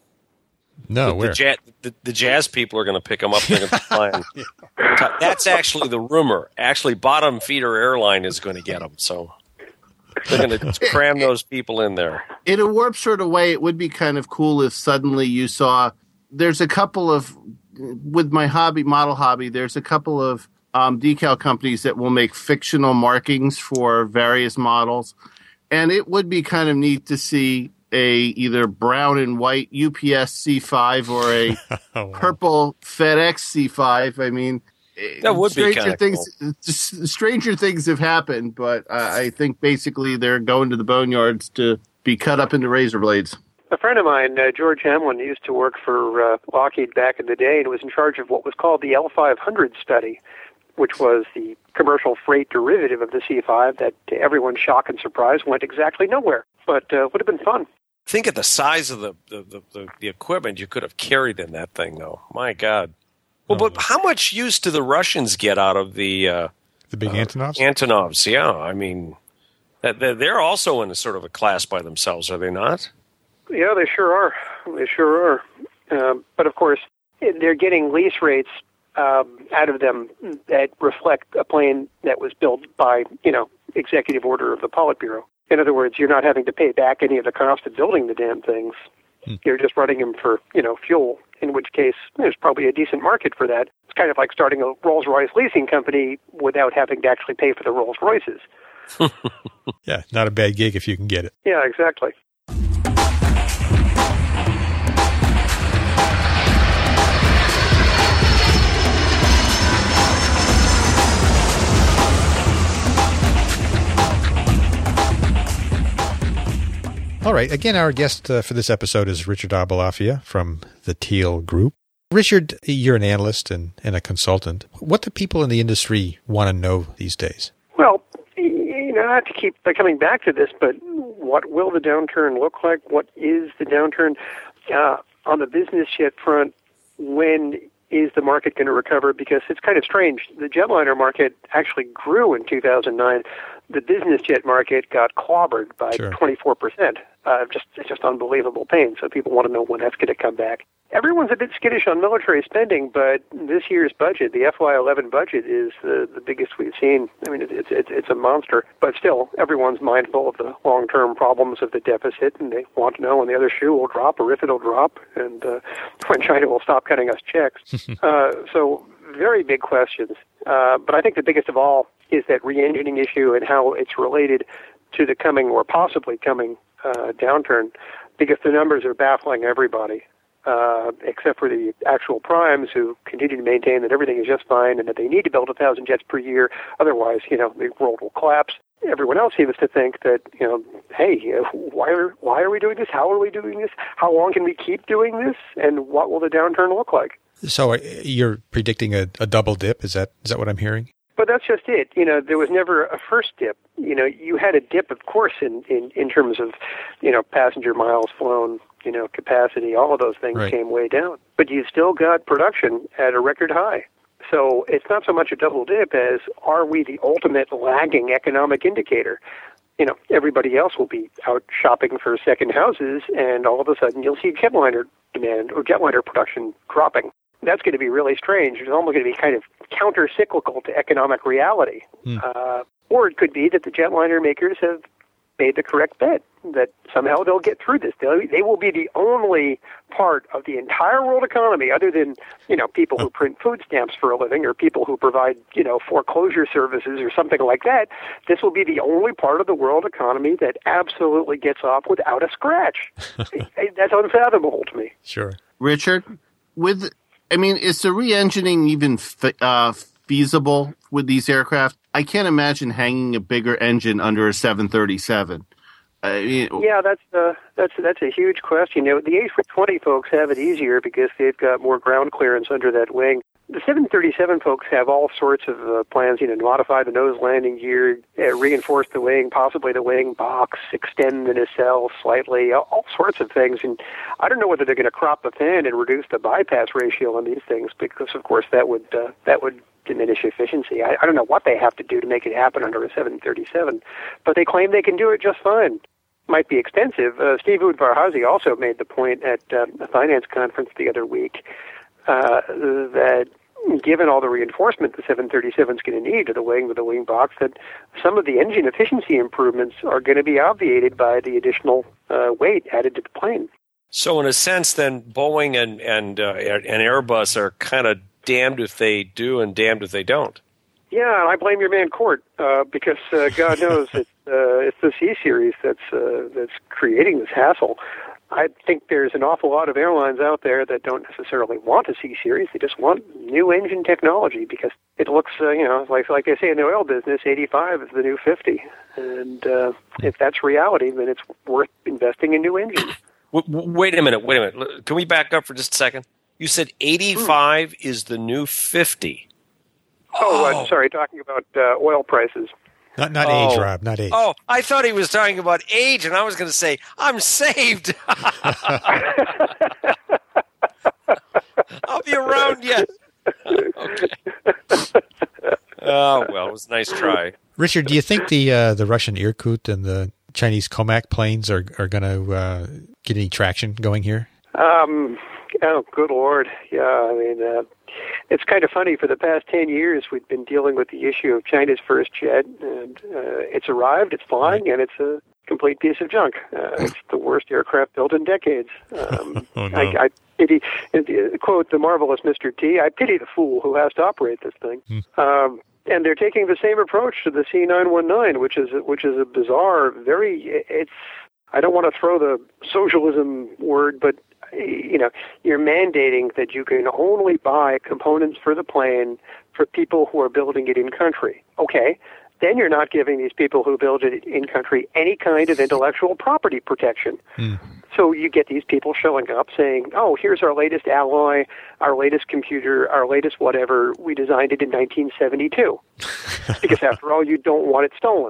Speaker 1: No,
Speaker 2: the,
Speaker 1: where?
Speaker 2: The, jazz, the, the jazz people are going to pick them up. They're going to fly. That's actually the rumor. Actually, Bottom Feeder Airline is going to get them, so they're going to cram those people in there.
Speaker 5: In a warp sort of way, it would be kind of cool if suddenly you saw there's a couple of, with my hobby, model hobby, there's a couple of um, decal companies that will make fictional markings for various models. And it would be kind of neat to see a either brown and white U P S C five or a oh, wow. purple FedEx C five. I mean,
Speaker 2: that would be kind of
Speaker 5: things.
Speaker 2: Cool.
Speaker 5: Stranger things have happened, but I, I think basically they're going to the boneyards to be cut up into razor blades.
Speaker 4: A friend of mine, uh, George Hamlin, used to work for uh, Lockheed back in the day and was in charge of what was called the L five hundred study, which was the commercial freight derivative of the C five that, to everyone's shock and surprise, went exactly nowhere. But uh, would have been fun.
Speaker 2: Think of the size of the, the, the, the, the equipment you could have carried in that thing, though. My God. Well, oh. But how much use do the Russians get out of the... Uh,
Speaker 1: the big
Speaker 2: uh,
Speaker 1: Antonovs?
Speaker 2: Antonovs, yeah. I mean, they're also in a sort of a class by themselves, are they not?
Speaker 4: Yeah, they sure are. They sure are. Um, but, of course, they're getting lease rates um, out of them that reflect a plane that was built by, you know, executive order of the Politburo. In other words, you're not having to pay back any of the cost of building the damn things. Hmm. You're just running them for, you know, fuel, in which case there's probably a decent market for that. It's kind of like starting a Rolls-Royce leasing company without having to actually pay for the Rolls-Royces.
Speaker 1: Yeah, not a bad gig if you can get it.
Speaker 4: Yeah, exactly.
Speaker 1: All right. Again, our guest uh, for this episode is Richard Aboulafia from the Teal Group. Richard, you're an analyst and, and a consultant. What do people in the industry want to know these days?
Speaker 4: Well, you you know, not to keep coming back to this, but what will the downturn look like? What is the downturn? Uh, on the business jet front, when is the market going to recover? Because it's kind of strange. The jetliner market actually grew in two thousand nine. The business jet market got clobbered by sure. twenty-four percent. Uh, just it's just unbelievable pain. So people want to know when that's going to come back. Everyone's a bit skittish on military spending, but this year's budget, the F Y eleven budget, is the, the biggest we've seen. I mean, it's it's it's a monster. But still, everyone's mindful of the long-term problems of the deficit, and they want to know when the other shoe will drop or if it'll drop, and uh, when China will stop cutting us checks. uh, so very big questions. Uh, but I think the biggest of all is that re-engining issue and how it's related to the coming or possibly coming uh, downturn, because the numbers are baffling everybody. Uh, except for the actual primes who continue to maintain that everything is just fine and that they need to build a thousand jets per year. Otherwise, you know, the world will collapse. Everyone else seems to think that, you know, hey, why are why are we doing this? How are we doing this? How long can we keep doing this? And what will the downturn look like?
Speaker 1: So you're predicting a, a double dip? Is that is that what I'm hearing?
Speaker 4: But that's just it. You know, there was never a first dip. You know, you had a dip, of course, in, in, in terms of, you know, passenger miles flown, you know, capacity, all of those things right. came way down. But you still got production at a record high. So it's not so much a double dip as are we the ultimate lagging economic indicator? You know, everybody else will be out shopping for second houses, and all of a sudden you'll see jetliner demand or jetliner production dropping. That's going to be really strange. It's almost going to be kind of counter-cyclical to economic reality. Mm. Uh, or it could be that the jetliner makers have made the correct bet, that somehow they'll get through this. They'll, they will be the only part of the entire world economy, other than, you know, people who print food stamps for a living or people who provide, you know, foreclosure services or something like that. This will be the only part of the world economy that absolutely gets off without a scratch. That's unfathomable to me.
Speaker 1: Sure.
Speaker 5: Richard, with... I mean, is the re-engining even fe- uh, feasible with these aircraft? I can't imagine hanging a bigger engine under a seven thirty-seven. I mean,
Speaker 4: yeah, that's uh, that's that's a huge question. You know, the A three twenty folks have it easier because they've got more ground clearance under that wing. The seven thirty-seven folks have all sorts of uh, plans, you know, modify the nose landing gear, uh, reinforce the wing, possibly the wing box, extend the nacelle slightly, all, all sorts of things. And I don't know whether they're going to crop the fin and reduce the bypass ratio on these things, because, of course, that would uh, that would diminish efficiency. I, I don't know what they have to do to make it happen under a seven thirty-seven, but they claim they can do it just fine. Might be expensive. Uh, Steve Udvar-Hazy also made the point at uh, a finance conference the other week uh, that given all the reinforcement the seven thirty-seven is going to need to the wing with the wing box, that some of the engine efficiency improvements are going to be obviated by the additional uh, weight added to the plane.
Speaker 2: So in a sense, then, Boeing and and, uh, and Airbus are kind of damned if they do and damned if they don't.
Speaker 4: Yeah, and I blame your man Court uh, because uh, God knows it's, uh, it's the C-Series that's uh, that's creating this hassle. I think there's an awful lot of airlines out there that don't necessarily want a C-Series. They just want new engine technology because it looks, uh, you know, like like they say in the oil business, eighty-five is the new fifty. And uh, if that's reality, then it's worth investing in new engines.
Speaker 2: Wait a minute, wait a minute. Can we back up for just a second? You said eighty-five hmm. is the new fifty.
Speaker 4: Oh, oh. Uh, sorry, talking about uh, oil prices.
Speaker 1: Not not
Speaker 2: oh.
Speaker 1: age, Rob, not age.
Speaker 2: Oh, I thought he was talking about age, and I was going to say, I'm saved. I'll be around yet. Okay. Oh, well, it was a nice try.
Speaker 1: Richard, do you think the uh, the Russian Irkut and the Chinese Comac planes are, are going to uh, get any traction going here?
Speaker 4: Um, oh, good Lord. Yeah, I mean, uh, it's kind of funny. For the past ten years, we've been dealing with the issue of China's first jet, and uh, it's arrived, it's flying, right. and it's a complete piece of junk. Uh, it's the worst aircraft built in decades. Um,
Speaker 1: oh, no.
Speaker 4: I, I pity, quote, the marvelous Mister T, I pity the fool who has to operate this thing. Hmm. Um, and they're taking the same approach to the C nine nineteen, which is which is a bizarre, very, it's, I don't want to throw the socialism word, but you know, you're mandating that you can only buy components for the plane for people who are building it in country. Okay, then you're not giving these people who build it in country any kind of intellectual property protection. Mm. So you get these people showing up saying, oh, here's our latest alloy, our latest computer, our latest whatever. We designed it in nineteen seventy-two. Because after all, you don't want it stolen.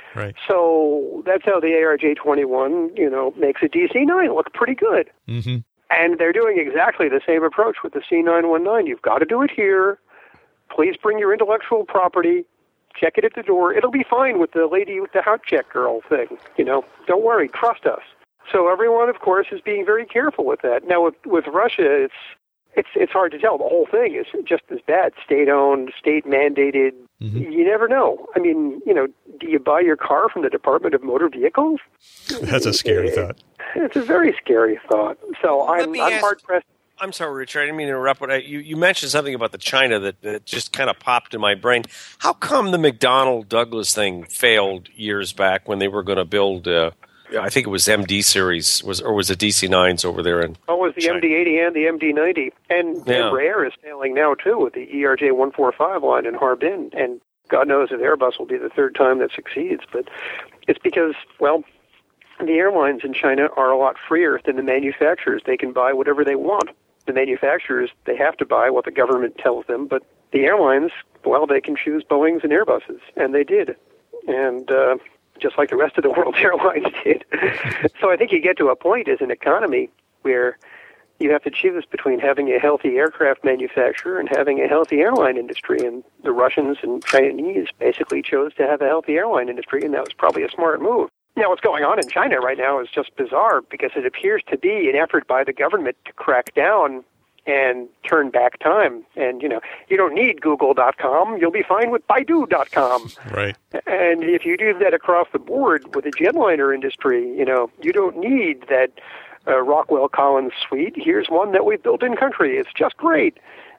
Speaker 1: Right.
Speaker 4: So that's how the A R J twenty-one, you know, makes a D C nine look pretty good.
Speaker 1: Mm-hmm.
Speaker 4: And they're doing exactly the same approach with the C nine nineteen. You've got to do it here. Please bring your intellectual property. Check it at the door. It'll be fine with the lady with the hot check girl thing. You know, don't worry. Trust us. So everyone, of course, is being very careful with that. Now, with, with Russia, it's it's it's hard to tell. The whole thing is just as bad. State-owned, state-mandated. Mm-hmm. You never know. I mean, you know, do you buy your car from the Department of Motor Vehicles?
Speaker 1: That's a scary thought.
Speaker 4: It's a very scary thought. So
Speaker 2: Let
Speaker 4: I'm,
Speaker 2: me
Speaker 4: I'm
Speaker 2: ask-
Speaker 4: hard-pressed.
Speaker 2: I'm sorry, Richard. I didn't mean to interrupt, but I, you, you mentioned something about the China that, that just kind of popped in my brain. How come the McDonnell Douglas thing failed years back when they were going to build, uh, I think it was M D series, was or was it D C nines over there in
Speaker 4: Oh, it was the
Speaker 2: China.
Speaker 4: M D eighty and the M D ninety. And
Speaker 2: Yeah.
Speaker 4: Embraer is failing now, too, with the E R J one forty-five line in Harbin. And God knows if Airbus will be the third time that succeeds. But it's because, well, the airlines in China are a lot freer than the manufacturers. They can buy whatever they want. The manufacturers, they have to buy what the government tells them, but the airlines, well, they can choose Boeings and Airbuses, and they did. And uh, just like the rest of the world's airlines did. So I think you get to a point as an economy where you have to choose between having a healthy aircraft manufacturer and having a healthy airline industry. And the Russians and Chinese basically chose to have a healthy airline industry, and that was probably a smart move. Now, what's going on in China right now is just bizarre because it appears to be an effort by the government to crack down and turn back time. And, you know, you don't need Google dot com. You'll be fine with Baidu dot com.
Speaker 1: Right.
Speaker 4: And if you do that across the board with the jetliner industry, you know, you don't need that uh, Rockwell Collins suite. Here's one that we built in country. It's just great.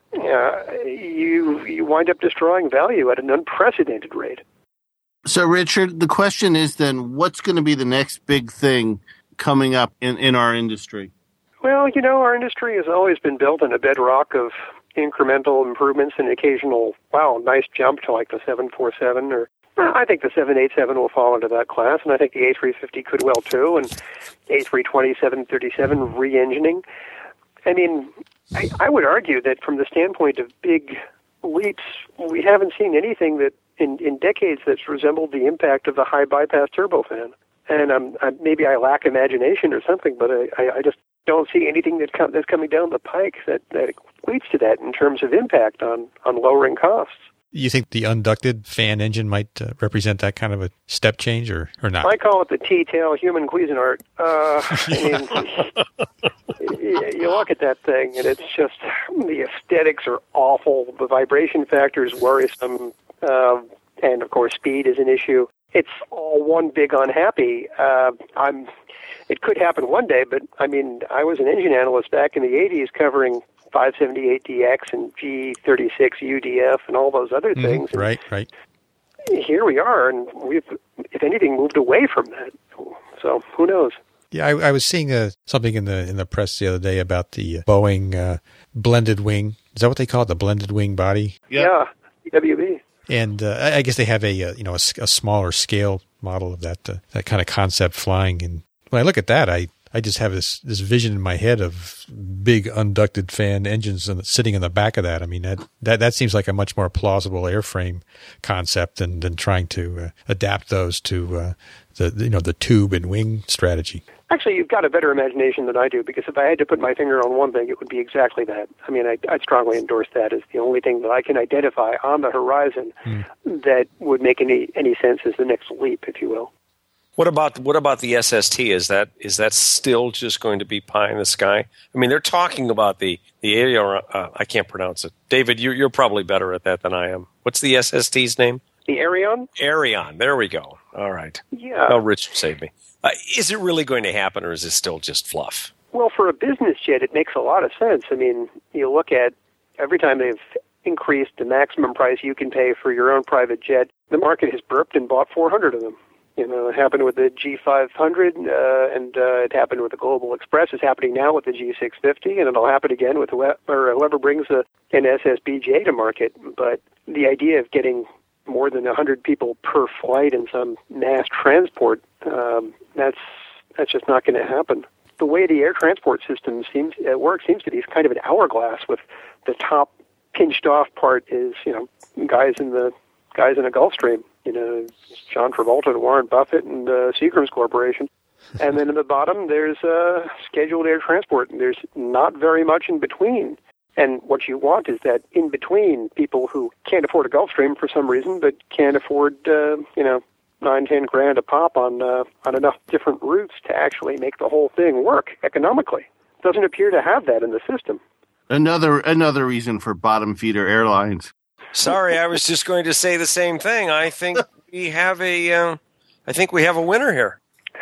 Speaker 4: Uh, you you wind up destroying value at an unprecedented rate.
Speaker 5: So, Richard, the question is then, what's going to be the next big thing coming up in, in our industry?
Speaker 4: Well, you know, our industry has always been built on a bedrock of incremental improvements and occasional, wow, nice jump to like the seven forty-seven. Or well, I think the seven eighty-seven will fall into that class, and I think the A three fifty could well too, and A three twenty, seven thirty-seven re-engining. I mean, I, I would argue that from the standpoint of big leaps, we haven't seen anything that in, in decades that's resembled the impact of the high bypass turbofan. And um, I, maybe I lack imagination or something, but I, I, I just don't see anything that com- that's coming down the pike that, that leads to that in terms of impact on, on lowering costs.
Speaker 1: You think the unducted fan engine might uh, represent that kind of a step change or, or not?
Speaker 4: I call it the T-tail human Cuisinart. Uh, I mean, you, you look at that thing, and it's just, the aesthetics are awful. The vibration factor is worrisome. Uh, and, of course, speed is an issue. It's all one big unhappy. Uh, I'm. It could happen one day, but, I mean, I was an engine analyst back in the eighties covering five seventy-eight D X and G thirty-six U D F and all those other things.
Speaker 1: Mm-hmm. Right, right.
Speaker 4: Here we are, and we've, if anything, moved away from that. So who knows?
Speaker 1: Yeah, I, I was seeing uh, something in the in the press the other day about the Boeing uh, blended wing. Is that what they call it? The blended wing body?
Speaker 4: Yeah, W B.
Speaker 1: And uh, I guess they have a uh, you know a, a smaller scale model of that uh, that kind of concept flying. And when I look at that, I. I just have this, this vision in my head of big unducted fan engines and sitting in the back of that. I mean, that, that, that seems like a much more plausible airframe concept than, than trying to uh, adapt those to uh, the, you know, the tube and wing strategy.
Speaker 4: Actually, you've got a better imagination than I do, because if I had to put my finger on one thing, it would be exactly that. I mean, I, I'd strongly endorse that as the only thing that I can identify on the horizon mm. that would make any, any sense as the next leap, if you will.
Speaker 2: What about what about the S S T? Is that is that still just going to be pie in the sky? I mean, they're talking about the the Aerion. Uh, I can't pronounce it. David, you're you're probably better at that than I am. What's the S S T's name?
Speaker 4: The Aerion.
Speaker 2: Aerion. There we go. All right.
Speaker 4: Yeah.
Speaker 2: Oh, Richard saved me. Uh, is it really going to happen, or is it still just fluff?
Speaker 4: Well, for a business jet, it makes a lot of sense. I mean, you look at every time they've increased the maximum price you can pay for your own private jet, the market has burped and bought four hundred of them. You know, it happened with the G five hundred, uh, and uh, it happened with the Global Express. It's happening now with the G six fifty, and it'll happen again with whoever, or whoever brings a, an S S B J to market. But the idea of getting more than one hundred people per flight in some mass transport, um, that's that's just not going to happen. The way the air transport system seems at work seems to be kind of an hourglass, with the top pinched off part is, you know, guys in the guys in a Gulfstream. you know, John Travolta and Warren Buffett and uh, Seagram's Corporation. And then at the bottom, there's uh, scheduled air transport, and there's not very much in between. And what you want is that in between, people who can't afford a Gulfstream for some reason, but can't afford, uh, you know, nine, ten grand a pop on uh, on enough different routes to actually make the whole thing work economically. Doesn't appear to have that in the system.
Speaker 5: Another another reason for bottom feeder airlines.
Speaker 2: Sorry, I was just going to say the same thing. I think we have a, uh, I think we have a winner here.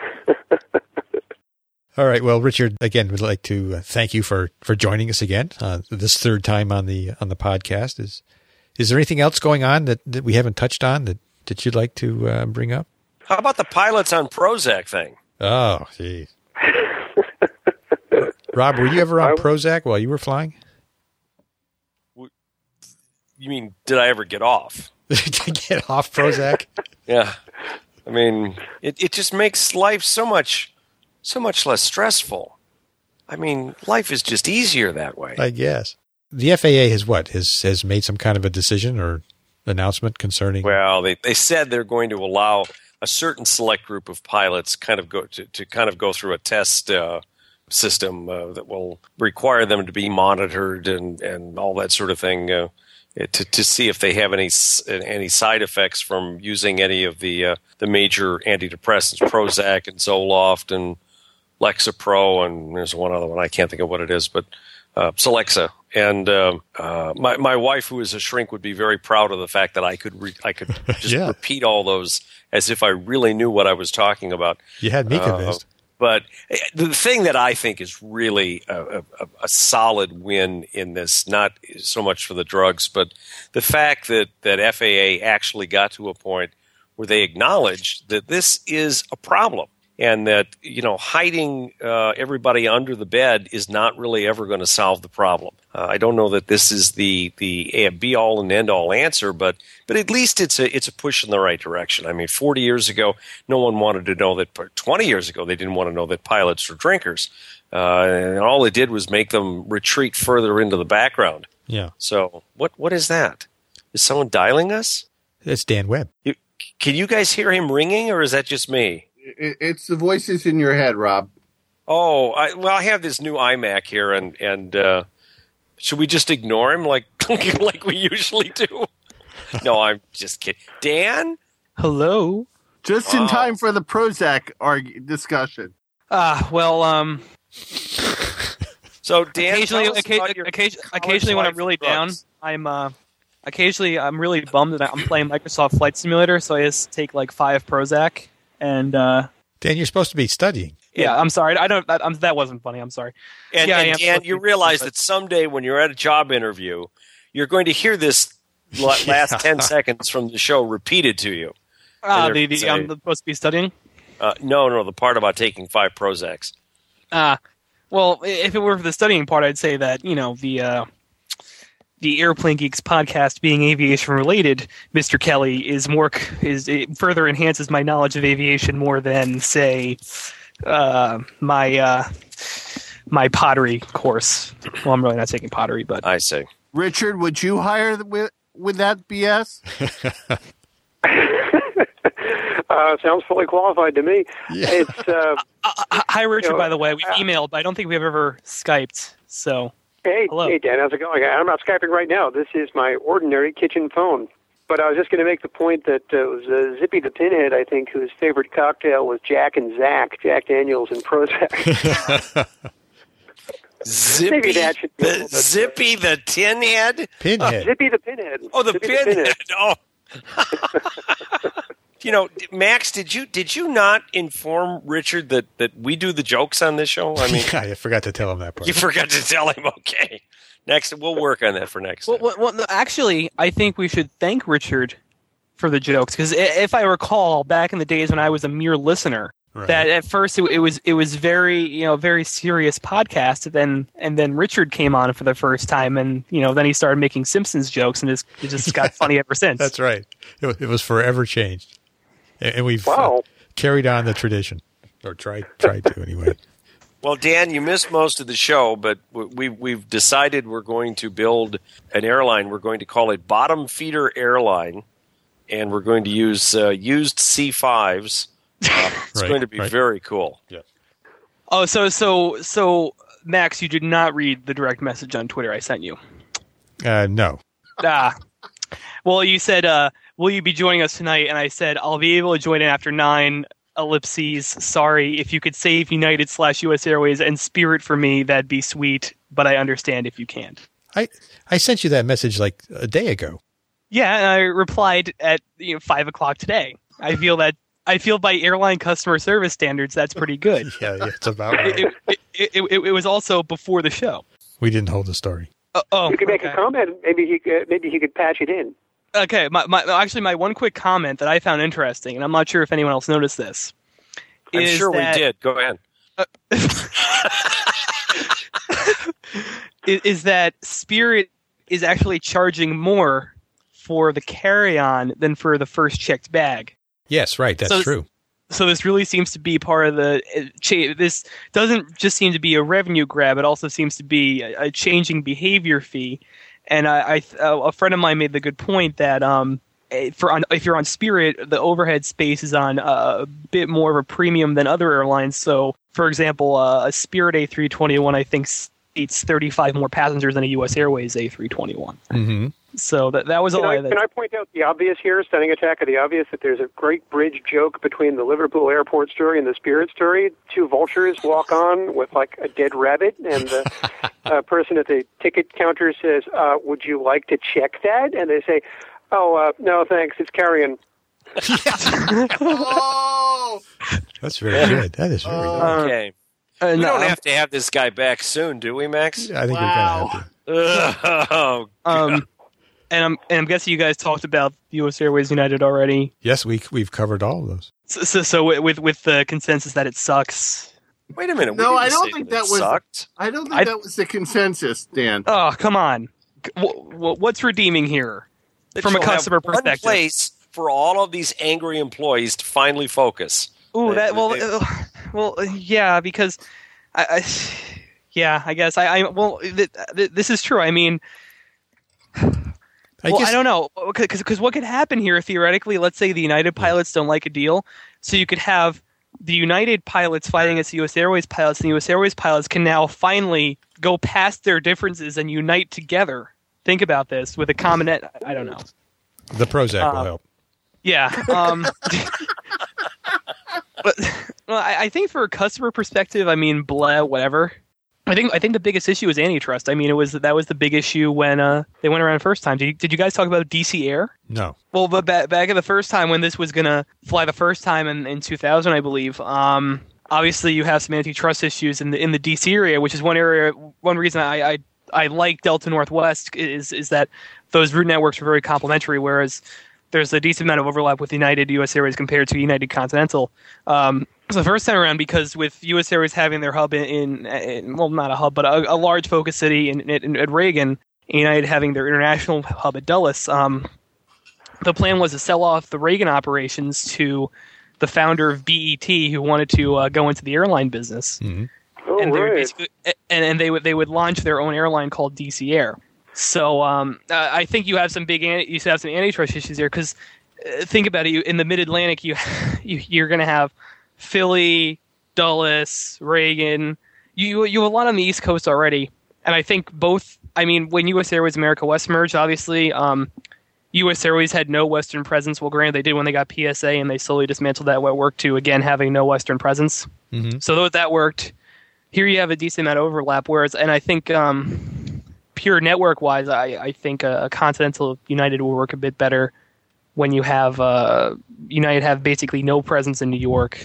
Speaker 1: All right. Well, Richard, again, would like to uh, thank you for, for joining us again. Uh, this third time on the on the podcast. Is is there anything else going on that, that we haven't touched on that, that you'd like to uh, bring up?
Speaker 2: How about the pilots on Prozac thing?
Speaker 1: Oh, geez. Rob, were you ever on Prozac while you were flying?
Speaker 2: You mean, did I ever get off?
Speaker 1: Get off Prozac?
Speaker 2: Yeah. I mean, it, it just makes life so much so much less stressful. I mean, life is just easier that way.
Speaker 1: I guess. The F A A has what? Has has made some kind of a decision or announcement concerning?
Speaker 2: Well, they, they said they're going to allow a certain select group of pilots kind of go to, to kind of go through a test uh, system uh, that will require them to be monitored and, and all that sort of thing uh, to to see if they have any any side effects from using any of the uh, the major antidepressants, Prozac and Zoloft and Lexapro, and there's one other one I can't think of what it is, but uh, Celexa. And uh, uh, my my wife, who is a shrink, would be very proud of the fact that I could re- I could just
Speaker 1: yeah.
Speaker 2: repeat all those as if I really knew what I was talking about.
Speaker 1: You had me convinced.
Speaker 2: Uh, but the thing that I think is really a, a, a solid win in this, not so much for the drugs, but the fact that, that F A A actually got to a point where they acknowledged that this is a problem. And that, you know, hiding uh, everybody under the bed is not really ever going to solve the problem. Uh, I don't know that this is the the be all and end all answer, but but at least it's a it's a push in the right direction. I mean, forty years ago, no one wanted to know that. twenty years ago, they didn't want to know that pilots were drinkers, uh, and all it did was make them retreat further into the background.
Speaker 1: Yeah.
Speaker 2: So what what is that? Is someone dialing us?
Speaker 1: It's Dan Webb.
Speaker 2: You, can you guys hear him ringing, or is that just me?
Speaker 3: It's the voices in your head, Rob.
Speaker 2: Oh, I, well, I have this new iMac here, and and uh, should we just ignore him like like we usually do? No, I'm just kidding. Dan?
Speaker 6: Hello?
Speaker 5: Just
Speaker 2: wow.
Speaker 5: in time for the Prozac arg- discussion.
Speaker 6: Ah, uh, well, um...
Speaker 2: So, Dan,
Speaker 6: occasionally,
Speaker 2: occasionally,
Speaker 6: occasionally, occasionally, occasionally when I'm really down, I'm, uh... Occasionally, I'm really bummed that I'm playing Microsoft Flight Simulator, so I just take, like, five Prozac. And uh,
Speaker 1: Dan, you're supposed to be studying.
Speaker 6: Yeah, I'm sorry. I don't. I, I'm, that wasn't funny. I'm sorry.
Speaker 2: And,
Speaker 6: yeah,
Speaker 2: and Dan, you realize that someday when you're at a job interview, you're going to hear this last yeah. ten seconds from the show repeated to you.
Speaker 6: Ah, the, the, say, I'm supposed to be studying.
Speaker 2: Uh, no, no, the part about taking five Prozacs.
Speaker 6: Ah, uh, well, if it were for the studying part, I'd say that you know the. Uh, The Airplane Geeks podcast being aviation related, Mister Kelly is more is it further enhances my knowledge of aviation more than say uh, my uh, my pottery course. Well, I'm really not taking pottery, but
Speaker 2: I see.
Speaker 5: Richard, would you hire with with that B S?
Speaker 4: uh, sounds fully qualified to me.
Speaker 1: Yeah.
Speaker 4: It's uh,
Speaker 6: uh, hi, Richard.
Speaker 4: You know,
Speaker 6: by the way, we've emailed, but I don't think we've ever Skyped. So.
Speaker 4: Hey,
Speaker 6: Hello.
Speaker 4: hey, Dan, how's it going? I'm not Skyping right now. This is my ordinary kitchen phone. But I was just going to make the point that uh, it was uh, Zippy the Pinhead, I think, whose favorite cocktail was Jack and Zach, Jack Daniels and Prozac.
Speaker 2: Zippy,
Speaker 4: Maybe that should be
Speaker 2: the, Zippy the Tinhead?
Speaker 1: Pinhead.
Speaker 4: Uh, Zippy the Pinhead.
Speaker 2: Oh, the
Speaker 4: Zippy
Speaker 2: Pinhead.
Speaker 4: The
Speaker 2: pinhead. Oh. You know, Max, did you did you not inform Richard that, that we do the jokes on this show? I mean,
Speaker 1: yeah, I forgot to tell him that part.
Speaker 2: You forgot to tell him. Okay, next we'll work on that for next
Speaker 6: well,
Speaker 2: time.
Speaker 6: Well, well, no, actually, I think we should thank Richard for the jokes because if I recall, back in the days when I was a mere listener, right. that at first it, it was it was very you know very serious podcast, and then and then Richard came on for the first time, and you know then he started making Simpsons jokes, and it's, it just got funny ever since.
Speaker 1: That's right. It, it was forever changed. And we've
Speaker 4: wow.
Speaker 1: uh, carried on the tradition, or tried tried to anyway.
Speaker 2: Well, Dan, you missed most of the show, but we, we've decided we're going to build an airline. We're going to call it Bottom Feeder Airline, and we're going to use uh, used C fives. Uh, it's
Speaker 1: Right,
Speaker 2: going to be
Speaker 1: right.
Speaker 2: very cool.
Speaker 1: Yes.
Speaker 6: Oh, so so so Max, you did not read the direct message on Twitter I sent you.
Speaker 1: Uh, no.
Speaker 6: Ah. Well, you said, uh, will you be joining us tonight? And I said, I'll be able to join in after nine, ellipses. Sorry, if you could save United slash U S Airways and Spirit for me, that'd be sweet. But I understand if you can't.
Speaker 1: I, I sent you that message like a day ago.
Speaker 6: Yeah, and I replied at you know five o'clock today. I feel that I feel by airline customer service standards, that's pretty good.
Speaker 1: Yeah, yeah, it's about right.
Speaker 6: it, it, it, it, it was also before the show.
Speaker 1: We didn't hold the story.
Speaker 6: Uh, oh,
Speaker 4: You could make
Speaker 6: okay.
Speaker 4: a comment. Maybe he could, maybe he could patch it in.
Speaker 6: Okay, my, my actually my one quick comment that I found interesting, and I'm not sure if anyone else noticed this.
Speaker 2: I'm
Speaker 6: is
Speaker 2: sure
Speaker 6: that,
Speaker 2: we did. Go ahead.
Speaker 6: is, is that Spirit is actually charging more for the carry-on than for the first checked bag.
Speaker 1: Yes, right. That's
Speaker 6: So-
Speaker 1: true.
Speaker 6: So this really seems to be part of the. Cha- this doesn't just seem to be a revenue grab; it also seems to be a, a changing behavior fee. And I, I uh, a friend of mine made the good point that um, eh, for on, if you're on Spirit, the overhead space is on uh, a bit more of a premium than other airlines. So, for example, uh, a Spirit A three twenty-one I think seats thirty-five more passengers than a U S Airways A three twenty-one.
Speaker 1: Mm-hmm.
Speaker 6: So that that was
Speaker 4: Can
Speaker 6: all.
Speaker 4: I,
Speaker 6: I,
Speaker 4: can I point out the obvious here, stunning attack of the obvious, that there's a great bridge joke between the Liverpool airport story and the Spirit story. Two vultures walk on with like a dead rabbit, and the uh, person at the ticket counter says, uh, would you like to check that? And they say, oh, uh, no, thanks, it's carrion.
Speaker 5: Oh,
Speaker 1: That's very good. That is very
Speaker 6: Uh,
Speaker 2: Okay.
Speaker 6: uh,
Speaker 2: We
Speaker 6: no,
Speaker 2: don't have to have this guy back soon, do we, Max?
Speaker 1: good. I think
Speaker 5: Wow.
Speaker 1: we're kind of happy.
Speaker 2: Oh,
Speaker 6: um, and I'm and I'm guessing you guys talked about U S Airways United already.
Speaker 1: Yes, we we've covered all of those.
Speaker 6: So, so, so with with the consensus that it sucks.
Speaker 2: wait a minute. we
Speaker 3: No,
Speaker 2: didn't
Speaker 3: I don't
Speaker 2: say
Speaker 3: think
Speaker 2: it
Speaker 3: that was-
Speaker 2: sucked.
Speaker 3: I don't think
Speaker 6: I-
Speaker 3: that was the consensus, Dan.
Speaker 6: Oh, come on. W- w- what's redeeming here
Speaker 2: That
Speaker 6: from a
Speaker 2: you'll have
Speaker 6: customer
Speaker 2: one
Speaker 6: perspective?
Speaker 2: place for all of these angry employees to finally focus.
Speaker 6: Ooh,
Speaker 2: They-
Speaker 6: that well,
Speaker 2: they-
Speaker 6: uh, well, uh, yeah, because I, I yeah, I guess I, I well, th- th- this is true. I mean.
Speaker 1: I
Speaker 6: well,
Speaker 1: guess
Speaker 6: I don't know, because what could happen here theoretically? Let's say the United pilots don't like a deal, so you could have the United pilots fighting against the U S Airways pilots, and the U S Airways pilots can now finally go past their differences and unite together. Think about this with a common. I I don't know.
Speaker 1: the Prozac will
Speaker 6: uh,
Speaker 1: help.
Speaker 6: Yeah. Um, but well, I, I think for a customer perspective, I mean, blah, whatever. I think I think the biggest issue is antitrust. I mean, it was that was the big issue when uh, they went around the first time. Did you, did you guys talk about D C Air?
Speaker 1: No.
Speaker 6: Well, but back, back at the first time when this was gonna fly the first time in, in two thousand, I believe. Um, obviously, you have some antitrust issues in the in the D C area, which is one area. One reason I I, I like Delta Northwest is is that those route networks are very complementary, whereas there's a decent amount of overlap with United U S Airways compared to United Continental. Um, so the first time around, because with U S Airways having their hub in, in, in well, not a hub, but a, a large focus city in, in, in Reagan, and United having their international hub at Dulles, um, the plan was to sell off the Reagan operations to the founder of B E T, who wanted to uh, go into the airline business,
Speaker 1: hmm
Speaker 4: Oh,
Speaker 6: and they would
Speaker 4: right.
Speaker 6: basically, and, and they would they would launch their own airline called D C Air. So um, uh, I think you have some big an- you have some antitrust issues there because uh, think about it. You, in the Mid Atlantic, you, you you're going to have Philly, Dulles, Reagan. You you have a lot on the East Coast already, and I think both. I mean, when U S Airways America West merged, obviously, um, U S Airways had no Western presence. Well, granted, they did when they got P S A, and they slowly dismantled that network to again having no Western presence.
Speaker 1: hmm
Speaker 6: So though that worked, here you have a decent amount of overlap. Whereas, and I think um, pure network wise, I, I think a, a Continental United will work a bit better when you have uh, United have basically no presence in New York,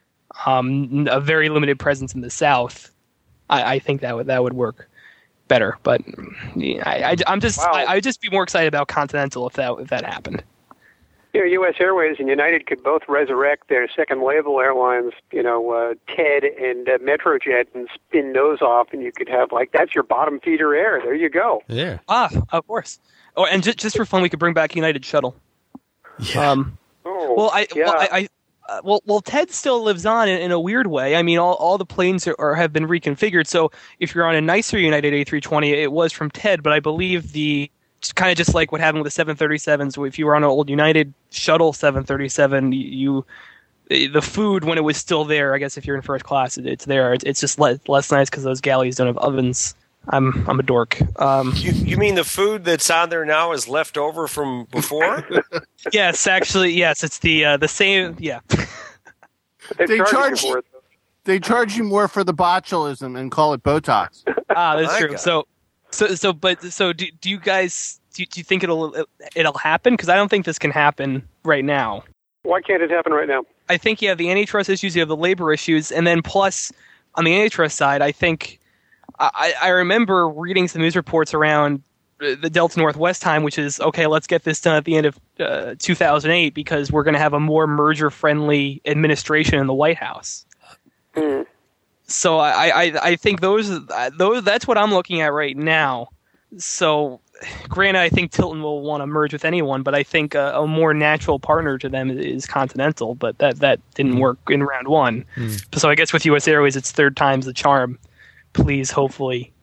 Speaker 6: um, a very limited presence in the South. I, I think that would that would work better. But yeah, I, I, I'm just
Speaker 4: Wow.
Speaker 6: I, I'd just be more excited about Continental if that if that happened.
Speaker 4: You know, U S Airways and United could both resurrect their second label airlines, you know, uh, TED and uh, Metrojet, and spin those off, and you could have, like, that's your bottom feeder air. There you go.
Speaker 1: Yeah.
Speaker 6: Ah, of course. Oh, and just just for fun, we could bring back United Shuttle.
Speaker 1: Yeah.
Speaker 6: Um,
Speaker 4: Oh,
Speaker 6: Well, I,
Speaker 4: yeah.
Speaker 6: well, I, I uh, well, well, Ted still lives on in, in a weird way. I mean, all, all the planes are, are have been reconfigured. So if you're on a nicer United A three twenty, it was from Ted, but I believe the kind of just like what happened with the seven thirty-sevens. If you were on an old United shuttle seven thirty-seven, you the food when it was still there. I guess if you're in first class, it, it's there. It's, it's just less, less nice because those galleys don't have ovens. I'm I'm a dork. Um,
Speaker 2: you, you mean the food that's on there now is left over from before?
Speaker 6: Yes, actually, yes. It's the uh, the same. Yeah.
Speaker 4: They,
Speaker 5: They
Speaker 4: charge,
Speaker 5: charge-
Speaker 4: you for it.
Speaker 5: They charge you more for the botulism and call it Botox.
Speaker 6: Ah, that's
Speaker 2: I
Speaker 6: true.
Speaker 2: got
Speaker 6: So, so, so, but so, do, do you guys do, you- do you think it'll it'll happen? Because I don't think this can happen right now.
Speaker 4: Why can't it happen right now?
Speaker 6: I think you have the antitrust issues, you have the labor issues, and then plus on the antitrust side, I think I, I remember reading some news reports around the Delta Northwest time, which is okay. Let's get this done at the end of uh, two thousand eight because we're going to have a more merger-friendly administration in the White House.
Speaker 4: Mm.
Speaker 6: So I, I, I think those those that's what I'm looking at right now. So, granted, I think Tilton will want to merge with anyone, but I think a, a more natural partner to them is Continental. But that, that didn't work in round one.
Speaker 1: Mm.
Speaker 6: So I guess with U S Airways, it's third time's the charm. Please, hopefully.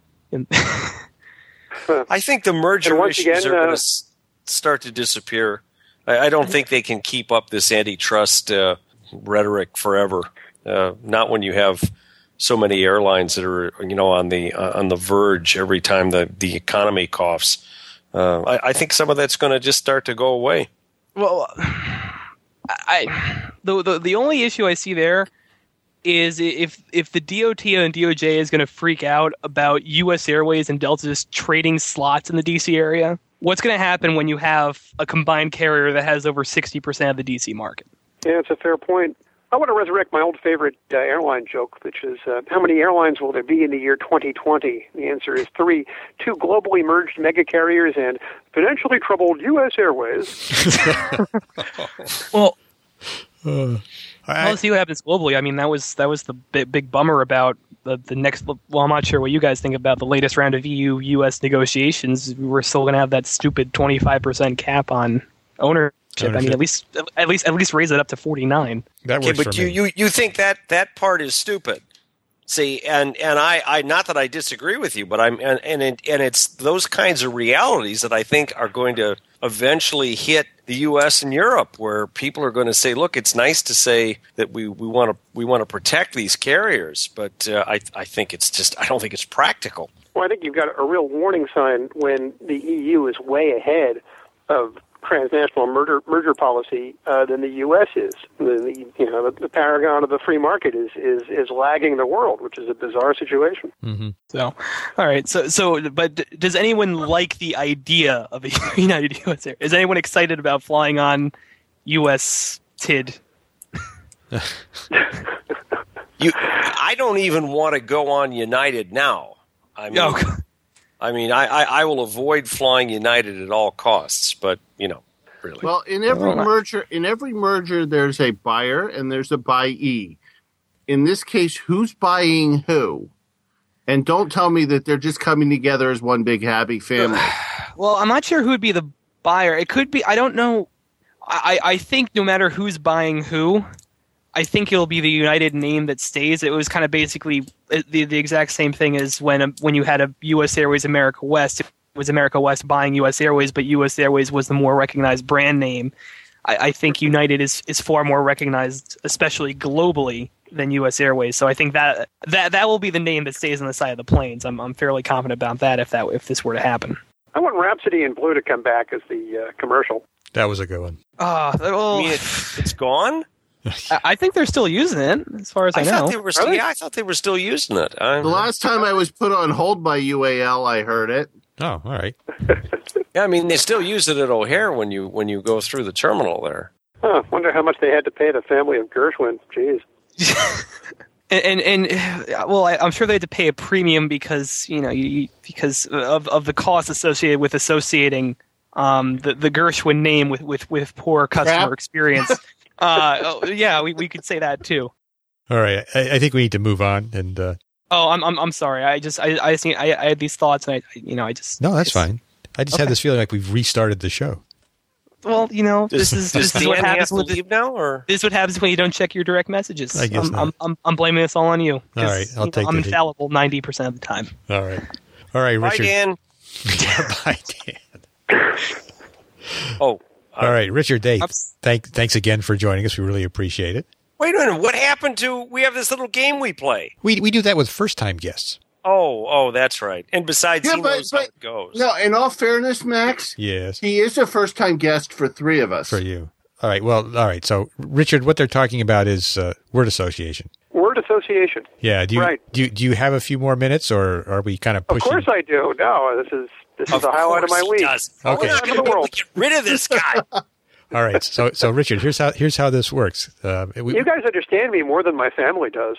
Speaker 2: I think the merger
Speaker 4: And once
Speaker 2: issues
Speaker 4: again,
Speaker 2: are going
Speaker 4: uh,
Speaker 2: to s- start to disappear. I, I don't think they can keep up this antitrust uh, rhetoric forever. Uh, not when you have so many airlines that are, you know, on the uh, on the verge every time the, the economy coughs. Uh, I, I think some of that's going to just start to go away.
Speaker 6: Well, I the, the the only issue I see there is if if the D O T and D O J is going to freak out about U S Airways and Delta just trading slots in the D C area. What's going to happen when you have a combined carrier that has over sixty percent of the D C market?
Speaker 4: Yeah, it's a fair point. I want to resurrect my old favorite uh, airline joke, which is uh, how many airlines will there be in the year twenty twenty? The answer is three. Two globally merged mega carriers and financially troubled U S Airways.
Speaker 6: Well,
Speaker 1: Uh, I,
Speaker 6: Well, let's see what happens globally. I mean, that was that was the big, big bummer about the, the next. Well, I'm not sure what you guys think about the latest round of E U U S negotiations. We're still going to have that stupid twenty-five percent cap on ownership.
Speaker 1: Ownership.
Speaker 6: I mean, at least at least at least raise it up to forty-nine.
Speaker 1: that
Speaker 2: Okay,
Speaker 1: works
Speaker 2: but
Speaker 1: for
Speaker 2: you,
Speaker 1: me.
Speaker 2: you, you think that that part is stupid. See, and, and I, I not that I disagree with you, but I'm and and, it, and it's those kinds of realities that I think are going to eventually hit the U S and Europe, where people are going to say, "Look, it's nice to say that we, we want to we want to protect these carriers, but uh, I I think it's just I don't think it's practical."
Speaker 4: Well, I think you've got a real warning sign when the E U is way ahead of transnational merger merger policy uh, than the U S is. The, the you know the, the paragon of the free market is, is is lagging the world, which is a bizarre situation.
Speaker 1: Mm-hmm.
Speaker 6: So, all right. So, so, but d- does anyone like the idea of a United U S Air? Is anyone excited about flying on U S T I D?
Speaker 2: You, I don't even want to go on United now. I mean,
Speaker 6: Oh,
Speaker 2: I mean, I, I, I will avoid flying United at all costs, but you know, really.
Speaker 5: Well, in every
Speaker 6: Well, I-
Speaker 5: merger, in every merger, there's a buyer and there's a buyee. In this case, who's buying who? And don't tell me that they're just coming together as one big happy family.
Speaker 6: Well, I'm not sure who would be the buyer. It could be. I don't know. I, I think no matter who's buying who, I think it'll be the United name that stays. It was kind of basically the the exact same thing as when when you had a U S Airways America West. It was America West buying U S Airways, but U S Airways was the more recognized brand name. I, I think United is, is far more recognized, especially globally, than U S Airways. So I think that that that will be the name that stays on the side of the planes. I'm I'm fairly confident about that if that if this were to happen.
Speaker 4: I want Rhapsody in Blue to come back as the uh, commercial.
Speaker 1: That was a good one.
Speaker 6: Ah, well,
Speaker 2: I mean, it, it's gone.
Speaker 6: I I think they're still using it, as far as I,
Speaker 2: I
Speaker 6: know.
Speaker 2: thought they were still.
Speaker 4: Really?
Speaker 2: Yeah, I thought they were still using it. I,
Speaker 5: The last time I was put on hold by U A L, I heard it.
Speaker 1: Oh, all right.
Speaker 2: yeah, I mean, they still use it at O'Hare when you when you go through the terminal there.
Speaker 4: Huh, wonder how much they had to pay the family of Gershwin. Jeez.
Speaker 6: and, and and well, I, I'm sure they had to pay a premium because you know you, because of of the costs associated with associating um, the the Gershwin name with with, with poor customer
Speaker 5: Crap.
Speaker 6: experience. uh, oh, yeah, we we could say that too.
Speaker 1: All right. I, I think we need to move on. And uh,
Speaker 6: Oh, I'm I'm I'm sorry. I just I I just need, I, I had these thoughts and I you know I just
Speaker 1: no, that's
Speaker 6: it's-
Speaker 1: fine. I just
Speaker 6: Okay.
Speaker 1: had this feeling like we've restarted the show.
Speaker 6: Well, you know this is
Speaker 2: Does
Speaker 6: this is what
Speaker 2: Dan have
Speaker 6: happens
Speaker 2: to
Speaker 6: with
Speaker 2: leave now, or
Speaker 6: this is what happens when you don't check your direct messages.
Speaker 1: I guess
Speaker 6: I'm,
Speaker 1: not.
Speaker 6: I'm I'm I'm blaming this all on you. 'cause,
Speaker 1: All right, I'll
Speaker 6: you know,
Speaker 1: take
Speaker 6: I'm
Speaker 1: the heat.
Speaker 6: infallible ninety percent of the time.
Speaker 1: All right. All right,
Speaker 2: bye,
Speaker 1: Richard.
Speaker 2: Dan.
Speaker 1: Bye, Dan.
Speaker 2: Oh. Uh,
Speaker 1: All right, Richard, Dave, thank, thanks again for joining us. We really appreciate it.
Speaker 2: Wait a minute. What happened to, we have this little game we play.
Speaker 1: We we do that with first-time guests.
Speaker 2: Oh, oh, that's right. And besides,
Speaker 3: Yeah,
Speaker 2: he
Speaker 3: but-
Speaker 2: knows how
Speaker 3: but-
Speaker 2: it goes.
Speaker 3: No, in all fairness, Max,
Speaker 1: Yes,
Speaker 3: he is a first-time guest for three of us.
Speaker 1: for you. All right, well, all right. So, Richard, what they're talking about is uh, word association.
Speaker 4: Word association.
Speaker 1: Yeah, do you,
Speaker 4: Right.
Speaker 1: do you do you have a few more minutes, or are we kind of
Speaker 4: Of
Speaker 1: pushing?
Speaker 4: course I do. No, this is this is
Speaker 2: Of
Speaker 4: the highlight of my
Speaker 2: course he
Speaker 4: week.
Speaker 2: does.
Speaker 1: Okay.
Speaker 2: We're not going to be able to get rid of this guy.
Speaker 1: All right, so so Richard, here's how here's how this works. Uh, we,
Speaker 4: You guys understand me more than my family does.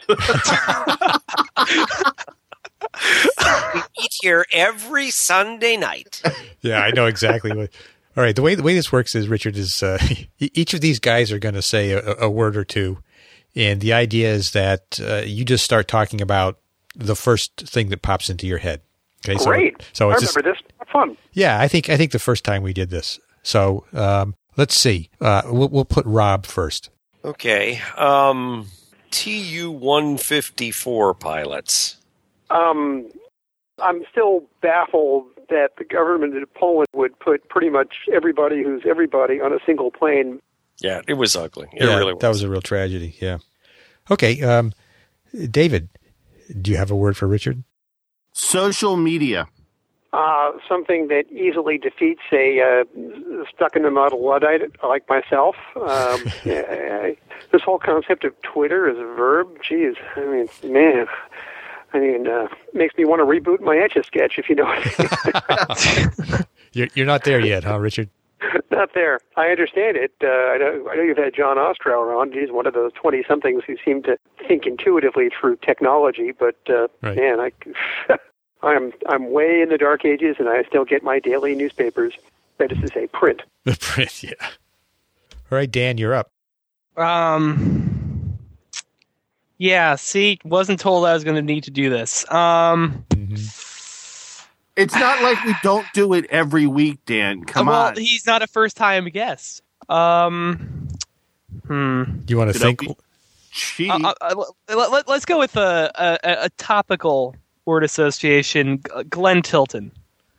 Speaker 2: We meet here every Sunday night.
Speaker 1: Yeah, I know exactly what. All right, the way the way this works is Richard is uh, each of these guys are going to say a, a word or two, and the idea is that uh, you just start talking about the first thing that pops into your head. Okay,
Speaker 4: Great.
Speaker 1: So, so
Speaker 4: I
Speaker 1: it's just,
Speaker 4: remember this. Fun.
Speaker 1: yeah, I think I think the first time we did this. So um, let's see. Uh, we'll we'll put Rob first.
Speaker 2: Okay. Um, T U one fifty-four pilots.
Speaker 4: Um, I'm still baffled that the government of Poland would put pretty much everybody who's everybody on a single plane.
Speaker 2: Yeah, it was ugly. It
Speaker 1: yeah,
Speaker 2: really was.
Speaker 1: that was a real tragedy. Yeah. Okay, um, David, do you have a word for Richard?
Speaker 5: Social media.
Speaker 4: Uh, something that easily defeats a uh, stuck in the mud Luddite like myself. Um, yeah, this whole concept of Twitter as a verb, geez, I mean, man, I mean, uh, makes me want to reboot my Etch-a-Sketch, if you know what I mean.
Speaker 1: You're you're not there yet, huh, Richard?
Speaker 4: Not there. I understand it. Uh, I know. I know you've had John Ostrow on. He's one of those twenty-somethings who seem to think intuitively through technology. But uh,
Speaker 1: Right.
Speaker 4: man, I, I'm I'm way in the dark ages, and I still get my daily newspapers. That is to say, print.
Speaker 1: The print, yeah. All right, Dan, you're up.
Speaker 6: Um. Yeah. See, wasn't told I was going to need to do this. Um.
Speaker 5: It's not like we don't do it every week, Dan. Come
Speaker 6: well,
Speaker 5: on.
Speaker 6: he's not a first-time guest. Um. Hmm.
Speaker 1: You want to
Speaker 5: Could
Speaker 1: think?
Speaker 5: be- Cheat.
Speaker 6: Uh, uh, let, let, let's go with a, a, a topical word association. G- Glenn Tilton.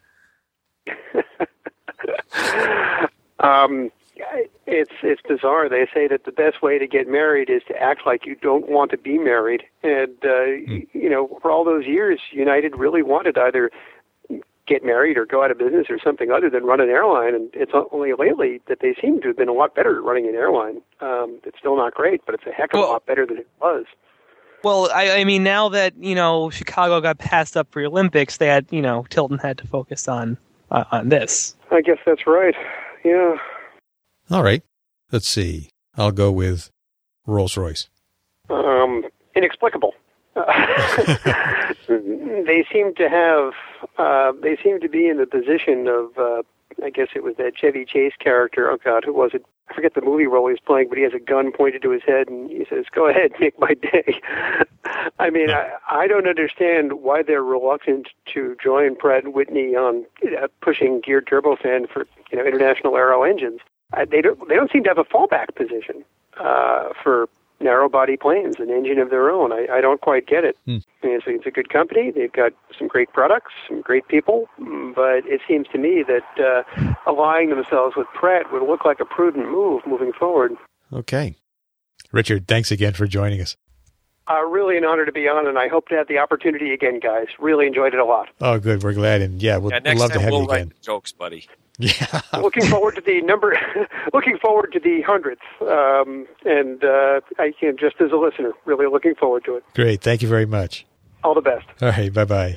Speaker 4: Um, it's it's bizarre. They say that the best way to get married is to act like you don't want to be married. And uh, you know, for all those years, United really wanted either get married or go out of business or something other than run an airline. And it's only lately that they seem to have been a lot better at running an airline. Um, it's still not great, but it's a heck of a
Speaker 6: Well-
Speaker 4: lot better than it was.
Speaker 6: Well, I, I mean, now that you know Chicago got passed up for the Olympics, they had you know Tilton had to focus on uh, on this.
Speaker 4: I guess that's right. Yeah.
Speaker 1: All right. Let's see. I'll go with Rolls-Royce.
Speaker 4: Um, inexplicable. Uh, they seem to have, uh, they seem to be in the position of, uh, I guess it was that Chevy Chase character. Oh God, who was it? I forget the movie role he's playing, but he has a gun pointed to his head and he says, "Go ahead, make my day." I mean, I, I don't understand why they're reluctant to join Pratt and Whitney on uh, pushing geared turbofan for you know international aero engines. I, they don't. They don't seem to have a fallback position uh, for narrow-body planes, an engine of their own. I, I don't quite get it.
Speaker 1: Hmm.
Speaker 4: I mean, it's, it's a good company. They've got some great products, some great people, but it seems to me that uh, aligning themselves with Pratt would look like a prudent move moving forward.
Speaker 1: Okay. Richard, thanks again for joining us.
Speaker 4: Uh, really an honor to be on, and I hope to have the opportunity again, guys. Really enjoyed it a lot.
Speaker 1: Oh, good. We're glad. And yeah, we'll,
Speaker 2: Yeah,
Speaker 1: we'd
Speaker 2: next
Speaker 1: love to
Speaker 2: time
Speaker 1: have
Speaker 2: we'll
Speaker 1: you
Speaker 2: write
Speaker 1: again.
Speaker 2: the jokes, buddy.
Speaker 1: Yeah.
Speaker 4: Looking forward to the number. Looking forward to the hundredth, um, and uh, I can just as a listener, really looking forward to it.
Speaker 1: Great. Thank you very much.
Speaker 4: All the best.
Speaker 1: All right. Bye-bye.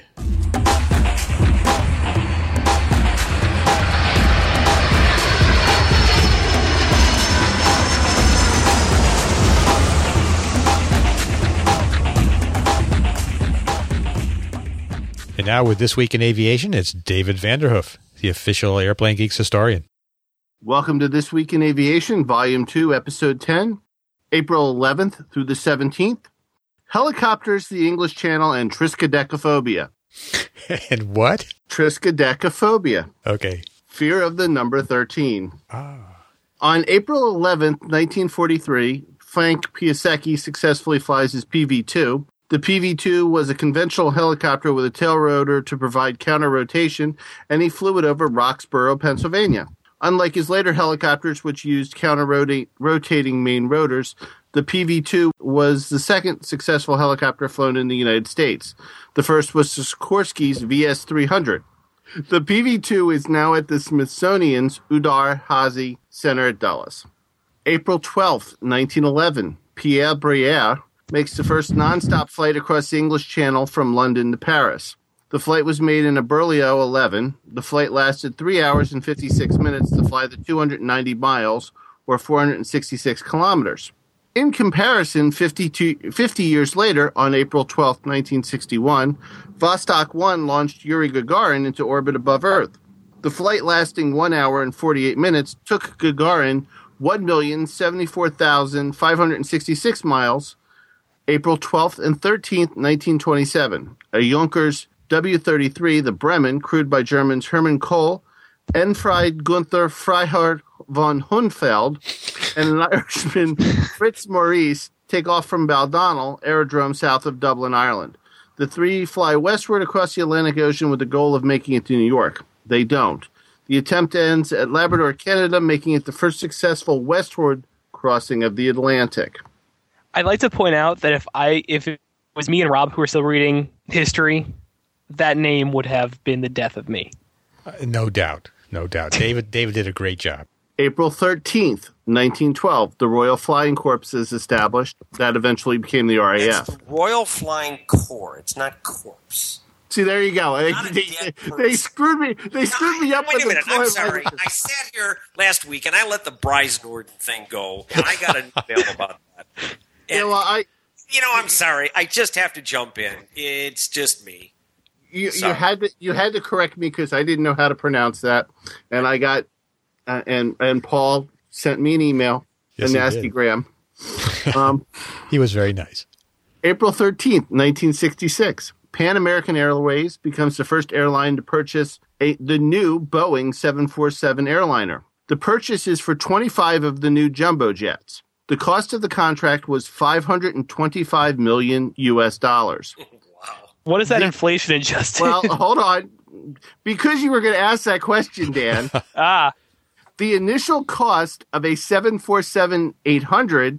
Speaker 1: And now with This Week in Aviation, it's David Vanderhoof, the official Airplane Geeks historian.
Speaker 5: Welcome to This Week in Aviation, Volume two, Episode ten, April eleventh through the seventeenth. Helicopters, the English Channel, and triskaidekaphobia.
Speaker 1: And what?
Speaker 5: Triskaidekaphobia.
Speaker 1: Okay.
Speaker 5: Fear of the number thirteen.
Speaker 1: Ah.
Speaker 5: On April eleventh, nineteen forty-three, Frank Piasecki successfully flies his P V two, The P V two was a conventional helicopter with a tail rotor to provide counter-rotation, and he flew it over Roxborough, Pennsylvania. Unlike his later helicopters, which used counter-rotating main rotors, the P V two was the second successful helicopter flown in the United States. The first was Sikorsky's V S three hundred. The P V two is now at the Smithsonian's Udvar Hazy Center at Dulles. April twelfth, nineteen eleven, Pierre Briere makes the first nonstop flight across the English Channel from London to Paris. The flight was made in a Berlioz eleven. The flight lasted three hours and fifty-six minutes to fly the two hundred ninety miles, or four hundred sixty-six kilometers. In comparison, fifty-two, fifty years later, on April twelfth, nineteen sixty-one, Vostok one launched Yuri Gagarin into orbit above Earth. The flight, lasting one hour and forty-eight minutes, took Gagarin one million seventy-four thousand five hundred sixty-six miles, April twelfth and thirteenth, nineteen twenty-seven. A Junkers W thirty-three, the Bremen, crewed by Germans Hermann Kohl, Enfried Gunther Freiherr von Hunfeld, and an Irishman, Fritz Maurice, take off from Baldonnel Aerodrome south of Dublin, Ireland. The three fly westward across the Atlantic Ocean with the goal of making it to New York. They don't. The attempt ends at Labrador, Canada, making it the first successful westward crossing of the Atlantic.
Speaker 6: I'd like to point out that if I if it was me and Rob who were still reading history, that name would have been the death of me.
Speaker 1: Uh, no doubt. No doubt. David David did a great job.
Speaker 5: April thirteenth, nineteen twelve, the Royal Flying Corps is established. That eventually became the R A F.
Speaker 2: It's the Royal Flying Corps. It's not Corps.
Speaker 5: See, there you go. They, they, they screwed me. They screwed
Speaker 2: no,
Speaker 5: me up.
Speaker 2: Wait
Speaker 5: with
Speaker 2: a minute.
Speaker 5: the
Speaker 2: I'm sorry. I sat here last week and I let the Bryce Norden thing go, and I got an email about that. And,
Speaker 5: yeah, well, I.
Speaker 2: You know, I'm sorry. I just have to jump in. It's just me.
Speaker 5: You, you had to you had to correct me because I didn't know how to pronounce that, and I got uh, and and Paul sent me an email,
Speaker 1: yes,
Speaker 5: a nasty Graham. Um,
Speaker 1: he was very nice.
Speaker 5: April thirteenth, nineteen sixty-six. Pan American Airways becomes the first airline to purchase a, the new Boeing seven forty-seven airliner. The purchase is for twenty-five of the new jumbo jets. The cost of the contract was five hundred twenty-five million U S dollars.
Speaker 2: Wow.
Speaker 6: What is that
Speaker 5: the,
Speaker 6: inflation adjusted?
Speaker 5: Well, hold on. Because you were going to ask that question, Dan.
Speaker 6: ah.
Speaker 5: The initial cost of a seven forty-seven eight hundred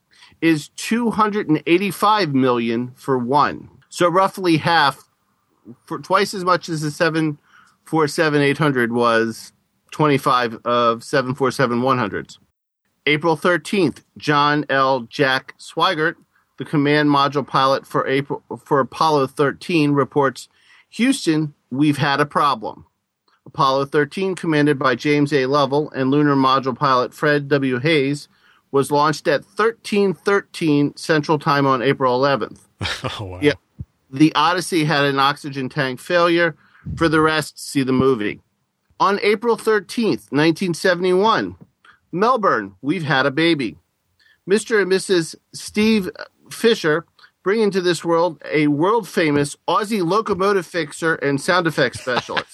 Speaker 5: is two hundred eighty-five million dollars for one. So roughly half, for twice as much as the seven forty-seven eight hundred was twenty-five of seven forty-seven one hundreds. April thirteenth, John L. Jack Swigert, the command module pilot for April, for Apollo thirteen, reports, Houston, we've had a problem. Apollo thirteen, commanded by James A. Lovell and lunar module pilot Fred W. Hayes, was launched at thirteen thirteen Central Time on April eleventh.
Speaker 1: Oh, wow.
Speaker 5: Yeah. The Odyssey had an oxygen tank failure. For the rest, see the movie. On April thirteenth, nineteen seventy-one, Melbourne, we've had a baby. Mister and Missus Steve Fisher bring into this world a world-famous Aussie locomotive fixer and sound effects specialist.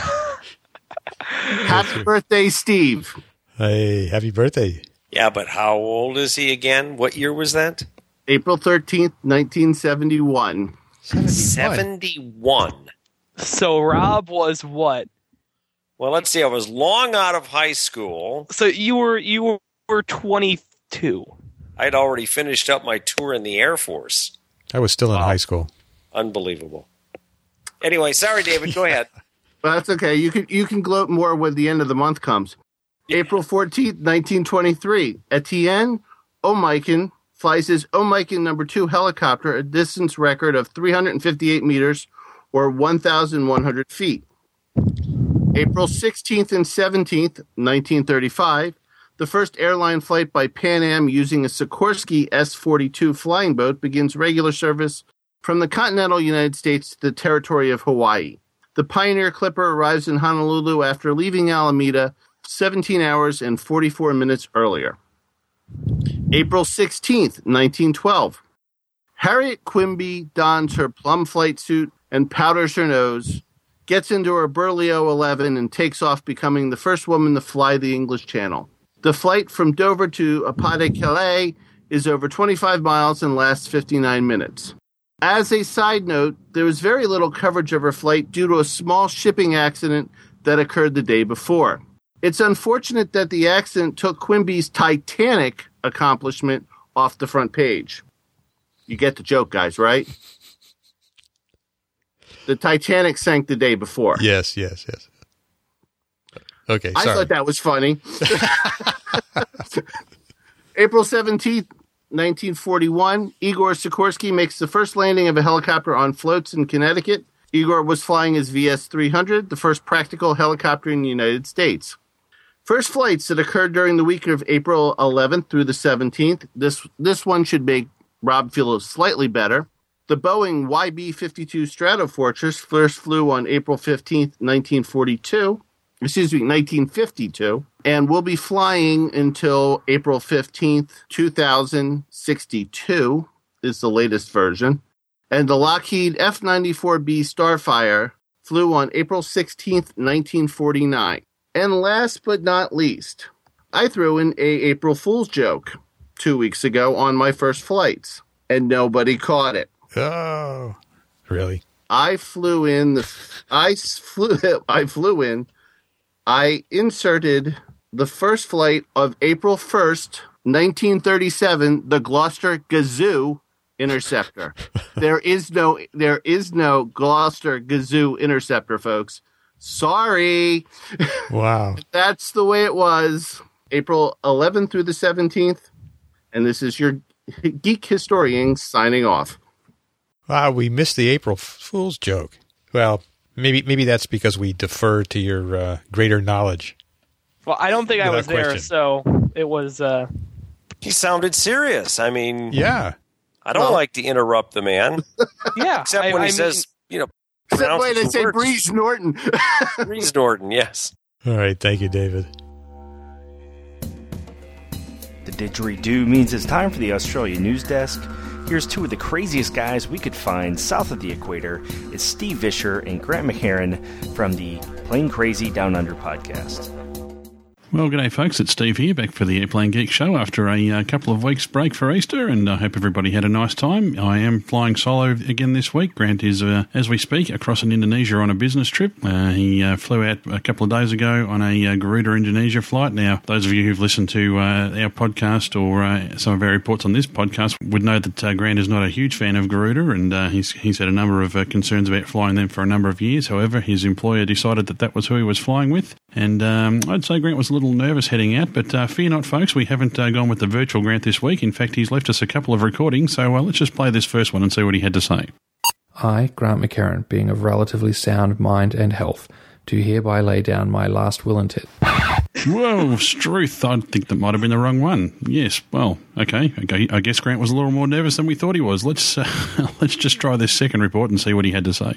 Speaker 5: Happy birthday, Steve.
Speaker 1: Hey, happy birthday.
Speaker 2: Yeah, but how old is he again? What year was that?
Speaker 5: April thirteenth, nineteen seventy-one.
Speaker 2: seventy-one.
Speaker 6: So Rob was what?
Speaker 2: Well, let's see. I was long out of high school.
Speaker 6: So you were you were twenty-two.
Speaker 2: I'd already finished up my tour in the Air Force.
Speaker 1: I was still in
Speaker 2: Wow.
Speaker 1: high school.
Speaker 2: Unbelievable. Anyway, sorry, David. Go ahead.
Speaker 5: Well, that's okay. You can you can gloat more when the end of the month comes. April fourteenth, nineteen twenty-three. Etienne Omeiken flies his Omeiken number two helicopter a distance record of three hundred fifty-eight meters or one thousand one hundred feet. April sixteenth and seventeenth, nineteen thirty-five. The first airline flight by Pan Am using a Sikorsky S forty-two flying boat begins regular service from the continental United States to the territory of Hawaii. The Pioneer Clipper arrives in Honolulu after leaving Alameda seventeen hours and forty-four minutes earlier. April sixteenth, nineteen twelve. Harriet Quimby dons her plum flight suit and powders her nose, gets into her Berlioz eleven, and takes off, becoming the first woman to fly the English Channel. The flight from Dover to Pas-de-Calais is over twenty-five miles and lasts fifty-nine minutes. As a side note, there was very little coverage of her flight due to a small shipping accident that occurred the day before. It's unfortunate that the accident took Quimby's Titanic accomplishment off the front page. You get the joke, guys, right? The Titanic sank the day before.
Speaker 1: Yes, yes, yes. Okay,
Speaker 5: I
Speaker 1: sorry.
Speaker 5: thought that was funny. April seventeenth, nineteen forty-one, Igor Sikorsky makes the first landing of a helicopter on floats in Connecticut. Igor was flying his V S three hundred, the first practical helicopter in the United States. First flights that occurred during the week of April eleventh through the seventeenth. This this one should make Rob feel slightly better. The Boeing Y B fifty-two Stratofortress first flew on April fifteenth, nineteen forty-two. Excuse me, nineteen fifty-two. And will be flying until April fifteenth, two thousand sixty-two is the latest version. And the Lockheed F ninety-four B Starfire flew on April sixteenth, nineteen forty-nine. And last but not least, I threw in a April Fool's joke two weeks ago on my first flights, and nobody caught it.
Speaker 1: Oh, really?
Speaker 5: I flew in the I flew I flew in I inserted the first flight of April first, nineteen thirty-seven, the Gloucester Gazoo Interceptor. There is no there is no Gloucester Gazoo Interceptor, folks. Sorry.
Speaker 1: Wow.
Speaker 5: That's the way it was. April eleventh through the seventeenth. And this is your Geek Historian signing off.
Speaker 1: Wow, we missed the April Fool's joke. Well, maybe maybe that's because we defer to your uh, greater knowledge.
Speaker 6: Well, I don't think I
Speaker 1: Without
Speaker 6: was there,
Speaker 1: question.
Speaker 6: so it was... Uh...
Speaker 2: He sounded serious. I mean,
Speaker 1: Yeah.
Speaker 2: I don't
Speaker 5: Well-
Speaker 2: like to interrupt the man,
Speaker 6: Yeah.
Speaker 2: except
Speaker 6: I,
Speaker 2: when he
Speaker 6: I mean,
Speaker 2: says, you know,
Speaker 5: Except
Speaker 2: pronounce
Speaker 5: wait, I
Speaker 2: the
Speaker 5: say
Speaker 2: words.
Speaker 5: Breeze Norton.
Speaker 2: Breeze Norton, yes.
Speaker 1: All right. Thank you, David.
Speaker 7: The didgeridoo means it's time for the Australia News Desk. Here's two of the craziest guys we could find south of the equator. It's Steve Vischer and Grant McHerron from the Plain Crazy Down Under podcast.
Speaker 8: Well, g'day folks, it's Steve here, back for the Airplane Geek Show after a uh, couple of weeks break for Easter, and I hope everybody had a nice time. I am flying solo again this week. Grant is, uh, as we speak, across in Indonesia on a business trip. Uh, he uh, flew out a couple of days ago on a uh, Garuda Indonesia flight. Now, those of you who've listened to uh, our podcast or uh, some of our reports on this podcast would know that uh, Grant is not a huge fan of Garuda, and uh, he's, he's had a number of uh, concerns about flying them for a number of years. However, his employer decided that that was who he was flying with, and um, I'd say Grant was a little nervous heading out, but uh, fear not, folks, we haven't uh, gone with the virtual Grant this week. In fact, he's left us a couple of recordings, so uh, let's just play this first one and see what he had to say.
Speaker 9: I, Grant McHerron, being of relatively sound mind and health, do hereby lay down my last will and tit.
Speaker 8: Whoa, Struth, I think that might have been the wrong one. Yes, well, okay, okay. I guess Grant was a little more nervous than we thought he was. Let's uh, let's just try this second report and see what he had to say.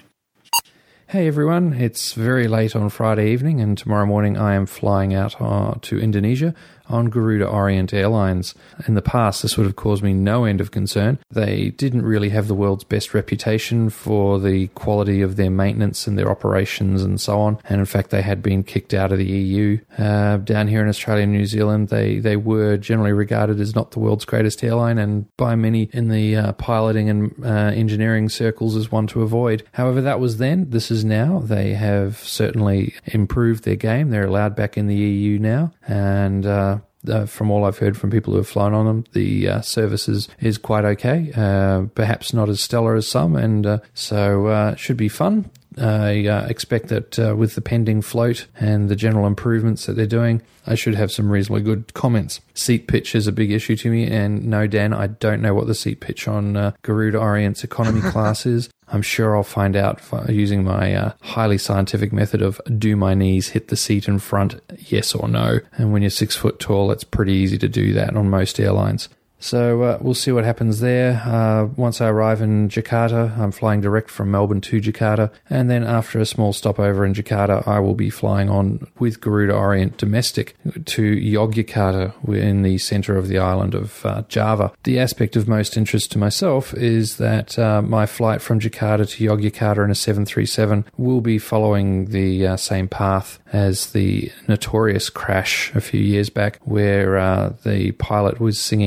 Speaker 9: Hey everyone, it's very late on Friday evening, and tomorrow morning I am flying out uh, to Indonesia on Garuda Orient Airlines. In the past, this would have caused me no end of concern. They didn't really have the world's best reputation for the quality of their maintenance and their operations and so on, and in fact they had been kicked out of the E U. Uh, down here in Australia and New Zealand, they, they were generally regarded as not the world's greatest airline, and by many in the uh, piloting and uh, engineering circles as one to avoid. However, that was then. This is now. They have certainly improved their game. They're allowed back in the E U now, and uh, Uh, from all I've heard from people who have flown on them, the uh, service is, is quite okay. Uh, perhaps not as stellar as some, and uh, so uh, should be fun. I uh, expect that uh, with the pending float and the general improvements that they're doing, I should have some reasonably good comments. Seat pitch is a big issue to me, and no, Dan, I don't know what the seat pitch on uh, Garuda Orient's economy class is. I'm sure I'll find out using my uh, highly scientific method of do my knees hit the seat in front, yes or no. And when you're six foot tall, it's pretty easy to do that on most airlines. So uh, we'll see what happens there. Uh, once I arrive in Jakarta, I'm flying direct from Melbourne to Jakarta, and then after a small stopover in Jakarta, I will be flying on with Garuda Orient Domestic to Yogyakarta in the centre of the island of uh, Java. The aspect of most interest to myself is that uh, my flight from Jakarta to Yogyakarta in a seven thirty-seven will be following the uh, same path as the notorious crash a few years back, where uh, the pilot was singing below ten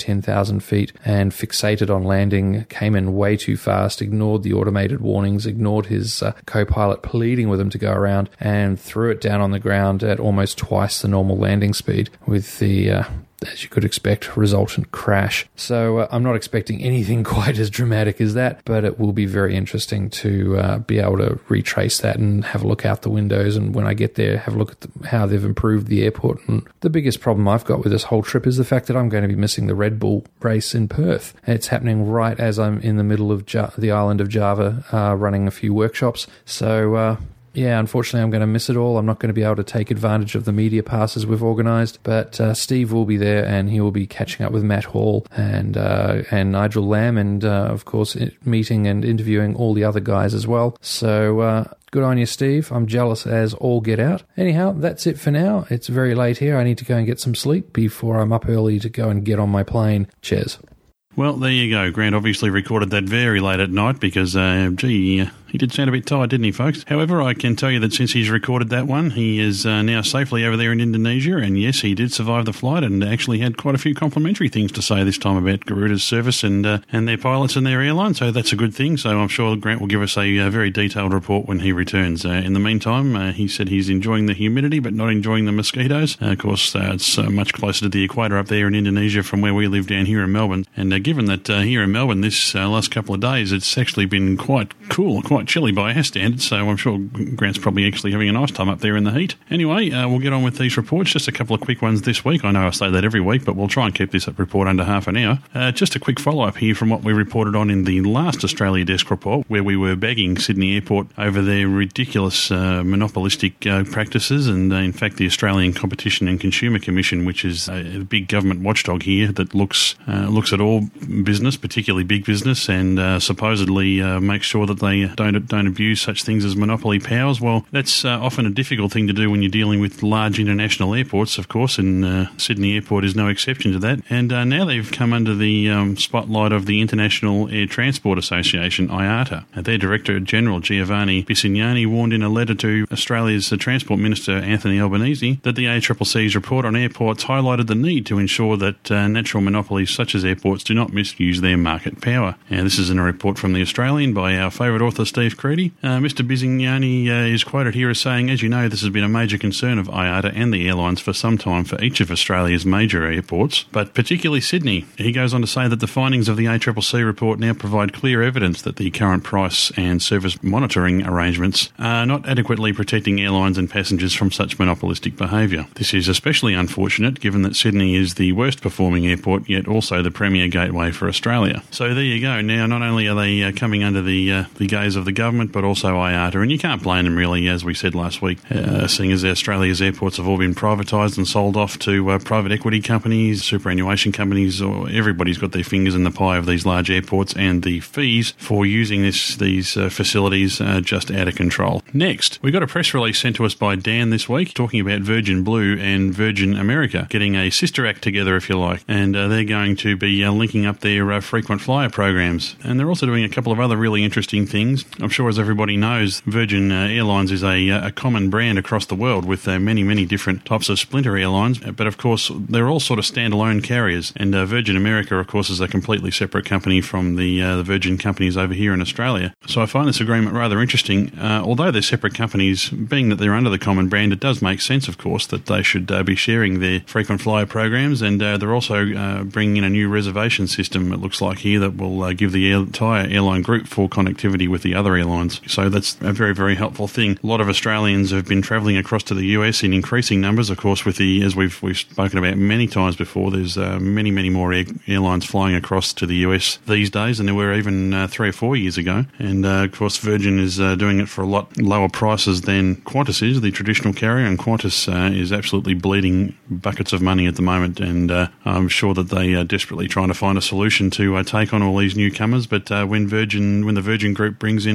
Speaker 9: ten thousand feet and fixated on landing, came in way too fast, ignored the automated warnings, ignored his uh, co-pilot pleading with him to go around, and threw it down on the ground at almost twice the normal landing speed with the... Uh, as you could expect, resultant crash. So uh, I'm not expecting anything quite as dramatic as that, but it will be very interesting to uh, be able to retrace that and have a look out the windows, and when I get there, have a look at the, how they've improved the airport. And the biggest problem I've got with this whole trip is the fact that I'm going to be missing the Red Bull race in Perth. It's happening right as I'm in the middle of ja- the island of Java, uh, running a few workshops. So... Uh, Yeah, unfortunately, I'm going to miss it all. I'm not going to be able to take advantage of the media passes we've organised, but uh, Steve will be there, and he will be catching up with Matt Hall and uh, and Nigel Lamb, and uh, of course meeting and interviewing all the other guys as well. So uh, good on you, Steve. I'm jealous as all get out. Anyhow, that's it for now. It's very late here. I need to go and get some sleep before I'm up early to go and get on my plane. Cheers.
Speaker 8: Well, there you go. Grant obviously recorded that very late at night because, uh, gee, uh, he did sound a bit tired, didn't he, folks? However, I can tell you that since he's recorded that one, he is uh, now safely over there in Indonesia, and yes, he did survive the flight and actually had quite a few complimentary things to say this time about Garuda's service and uh, and their pilots and their airline, so that's a good thing. So I'm sure Grant will give us a, a very detailed report when he returns. Uh, in the meantime, uh, he said he's enjoying the humidity but not enjoying the mosquitoes. Uh, of course, uh, it's uh, much closer to the equator up there in Indonesia from where we live down here in Melbourne, and uh, given that uh, here in Melbourne this uh, last couple of days it's actually been quite cool, quite chilly by our standards, so I'm sure Grant's probably actually having a nice time up there in the heat. Anyway, uh, we'll get on with these reports. Just a couple of quick ones this week. I know I say that every week, but we'll try and keep this report under half an hour. Uh, just a quick follow-up here from what we reported on in the last Australia Desk report, where we were bagging Sydney Airport over their ridiculous uh, monopolistic uh, practices, and uh, in fact the Australian Competition and Consumer Commission, which is a, a big government watchdog here that looks uh, looks at all business, particularly big business, and uh, supposedly uh, makes sure that they don't don't abuse such things as monopoly powers. Well, that's uh, often a difficult thing to do when you're dealing with large international airports, of course, and uh, Sydney Airport is no exception to that. And uh, now they've come under the um, spotlight of the International Air Transport Association, I A T A. Uh, their Director General, Giovanni Bisignani, warned in a letter to Australia's uh, Transport Minister, Anthony Albanese, that the A C C C's report on airports highlighted the need to ensure that uh, natural monopolies such as airports do not misuse their market power. Now, this is in a report from The Australian by our favourite author, Steve Creedy. Uh, Mister Bisignani uh, is quoted here as saying, as you know, this has been a major concern of I A T A and the airlines for some time for each of Australia's major airports, but particularly Sydney. He goes on to say that the findings of the A C C C report now provide clear evidence that the current price and service monitoring arrangements are not adequately protecting airlines and passengers from such monopolistic behaviour. This is especially unfortunate given that Sydney is the worst performing airport, yet also the premier gateway for Australia. So there you go. Now, not only are they uh, coming under the uh, the gaze of the government, but also I A T A, and you can't blame them really, as we said last week, uh, seeing as Australia's airports have all been privatised and sold off to uh, private equity companies, superannuation companies, or everybody's got their fingers in the pie of these large airports, and the fees for using this these uh, facilities are just out of control. Next, we got a press release sent to us by Dan this week talking about Virgin Blue and Virgin America getting a sister act together, if you like, and uh, they're going to be uh, linking up their uh, frequent flyer programs, and they're also doing a couple of other really interesting things. I'm sure, as everybody knows, Virgin uh, Airlines is a, a common brand across the world with uh, many, many different types of splinter airlines, but of course they're all sort of standalone carriers, and uh, Virgin America, of course, is a completely separate company from the, uh, the Virgin companies over here in Australia. So I find this agreement rather interesting. Uh, although they're separate companies, being that they're under the common brand, it does make sense, of course, that they should uh, be sharing their frequent flyer programs, and uh, they're also uh, bringing in a new reservation system, it looks like here, that will uh, give the air- entire airline group full connectivity with the other airlines. So that's a very, very helpful thing. A lot of Australians have been travelling across to the U S in increasing numbers, of course, with the, as we've we've spoken about many times before, there's uh, many, many more air- airlines flying across to the U S these days than there were even uh, three or four years ago. And, uh, of course, Virgin is uh, doing it for a lot lower prices than Qantas is, the traditional carrier, and Qantas uh, is absolutely bleeding buckets of money at the moment, and uh, I'm sure that they are desperately trying to find a solution to uh, take on all these newcomers. But uh, when Virgin, when the Virgin Group brings in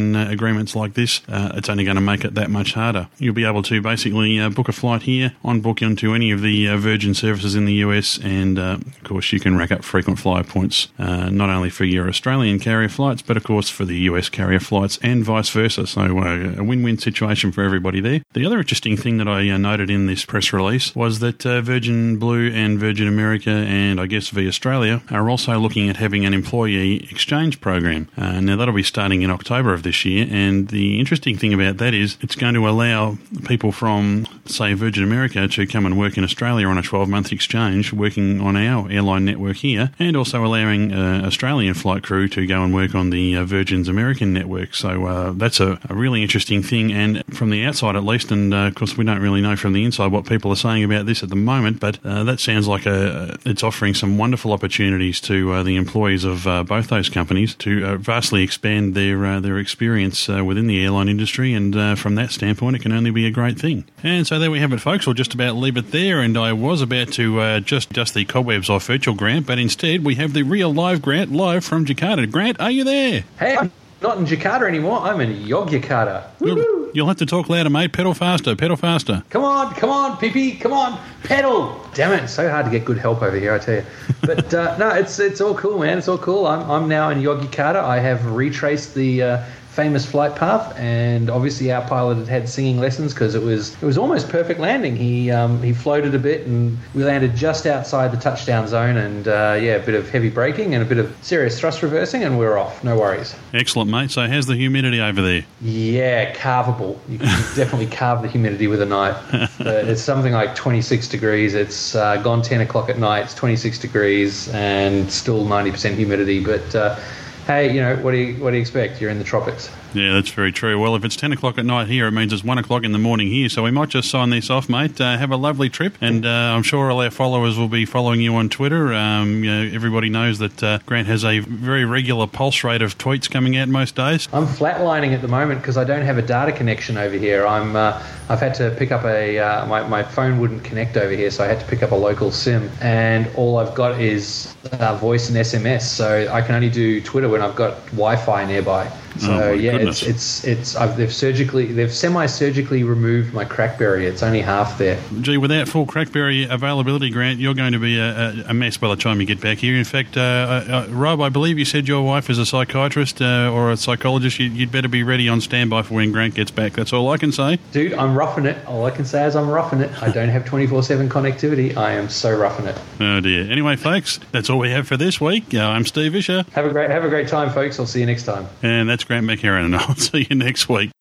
Speaker 8: in uh, agreements like this, uh, it's only going to make it that much harder. You'll be able to basically uh, book a flight here, on book onto any of the uh, Virgin services in the U S, and uh, of course you can rack up frequent flyer points, uh, not only for your Australian carrier flights, but of course for the U S carrier flights and vice versa. So uh, a win-win situation for everybody there. The other interesting thing that I uh, noted in this press release was that uh, Virgin Blue and Virgin America, and I guess V Australia, are also looking at having an employee exchange program. Uh, now that'll be starting in October of this year, and the interesting thing about that is it's going to allow people from, say, Virgin America to come and work in Australia on a twelve-month exchange, working on our airline network here, and also allowing uh, Australian flight crew to go and work on the uh, Virgin's American network. So uh, that's a, a really interesting thing, and from the outside at least, and uh, of course we don't really know from the inside what people are saying about this at the moment, but uh, that sounds like a, it's offering some wonderful opportunities to uh, the employees of uh, both those companies to uh, vastly expand their uh, their experience uh, within the airline industry, and uh, from that standpoint it can only be a great thing. And so there we have it, folks. We'll just about leave it there, and I was about to uh, just dust the cobwebs off virtual Grant, but instead we have the real live Grant live from Jakarta. Grant, are you there?
Speaker 9: Hey, I'm not in Jakarta anymore. I'm in Yogyakarta.
Speaker 8: You'll, you'll have to talk louder, mate. Pedal faster, pedal faster.
Speaker 9: Come on, come on, P P, come on, pedal. Damn it, it's so hard to get good help over here, I tell you. But uh, no, it's it's all cool, man. It's all cool. I'm I'm now in Yogyakarta. I have retraced the uh, famous flight path, and obviously our pilot had had singing lessons because it was it was almost perfect landing. He um, he floated a bit, and we landed just outside the touchdown zone, and uh, yeah, a bit of heavy braking and a bit of serious thrust reversing, and we're off. No worries.
Speaker 8: Excellent, mate. So how's the humidity over there?
Speaker 9: Yeah, carvable. You can definitely carve the humidity with a knife. Uh, it's something like twenty-six degrees. It's uh, gone ten o'clock at night. It's twenty-six degrees and still ninety percent humidity, but uh, hey, you know, what do you what do you expect? You're in the tropics.
Speaker 8: Yeah, that's very true. Well, if it's ten o'clock at night here, it means it's one o'clock in the morning here, so we might just sign this off, mate. Uh, have a lovely trip, and uh, I'm sure all our followers will be following you on Twitter. Um, you know, everybody knows that uh, Grant has a very regular pulse rate of tweets coming out most days.
Speaker 9: I'm flatlining at the moment because I don't have a data connection over here. I'm uh, I've had to pick up a uh, my my phone wouldn't connect over here, so I had to pick up a local SIM, and all I've got is uh, voice and S M S. So I can only do Twitter when I've got Wi-Fi nearby. So
Speaker 8: oh,
Speaker 9: yeah,
Speaker 8: goodness.
Speaker 9: it's it's it's I've, they've surgically they've semi-surgically removed my crackberry. It's only half there.
Speaker 8: Gee, without full crackberry availability, Grant, you're going to be a, a mess by the time you get back here. In fact, uh, uh, Rob, I believe you said your wife is a psychiatrist uh, or a psychologist. You, you'd better be ready on standby for when Grant gets back. That's all I can say.
Speaker 9: Dude, I'm roughing it. All I can say is I'm roughing it. I don't have twenty-four seven connectivity. I am so roughing it.
Speaker 8: Oh dear. Anyway, folks, that's all we have for this week. Uh, I'm Steve Vischer.
Speaker 9: Have a great have a great time, folks. I'll see you next time.
Speaker 8: And that's Grant McHerron, and I'll see you next week.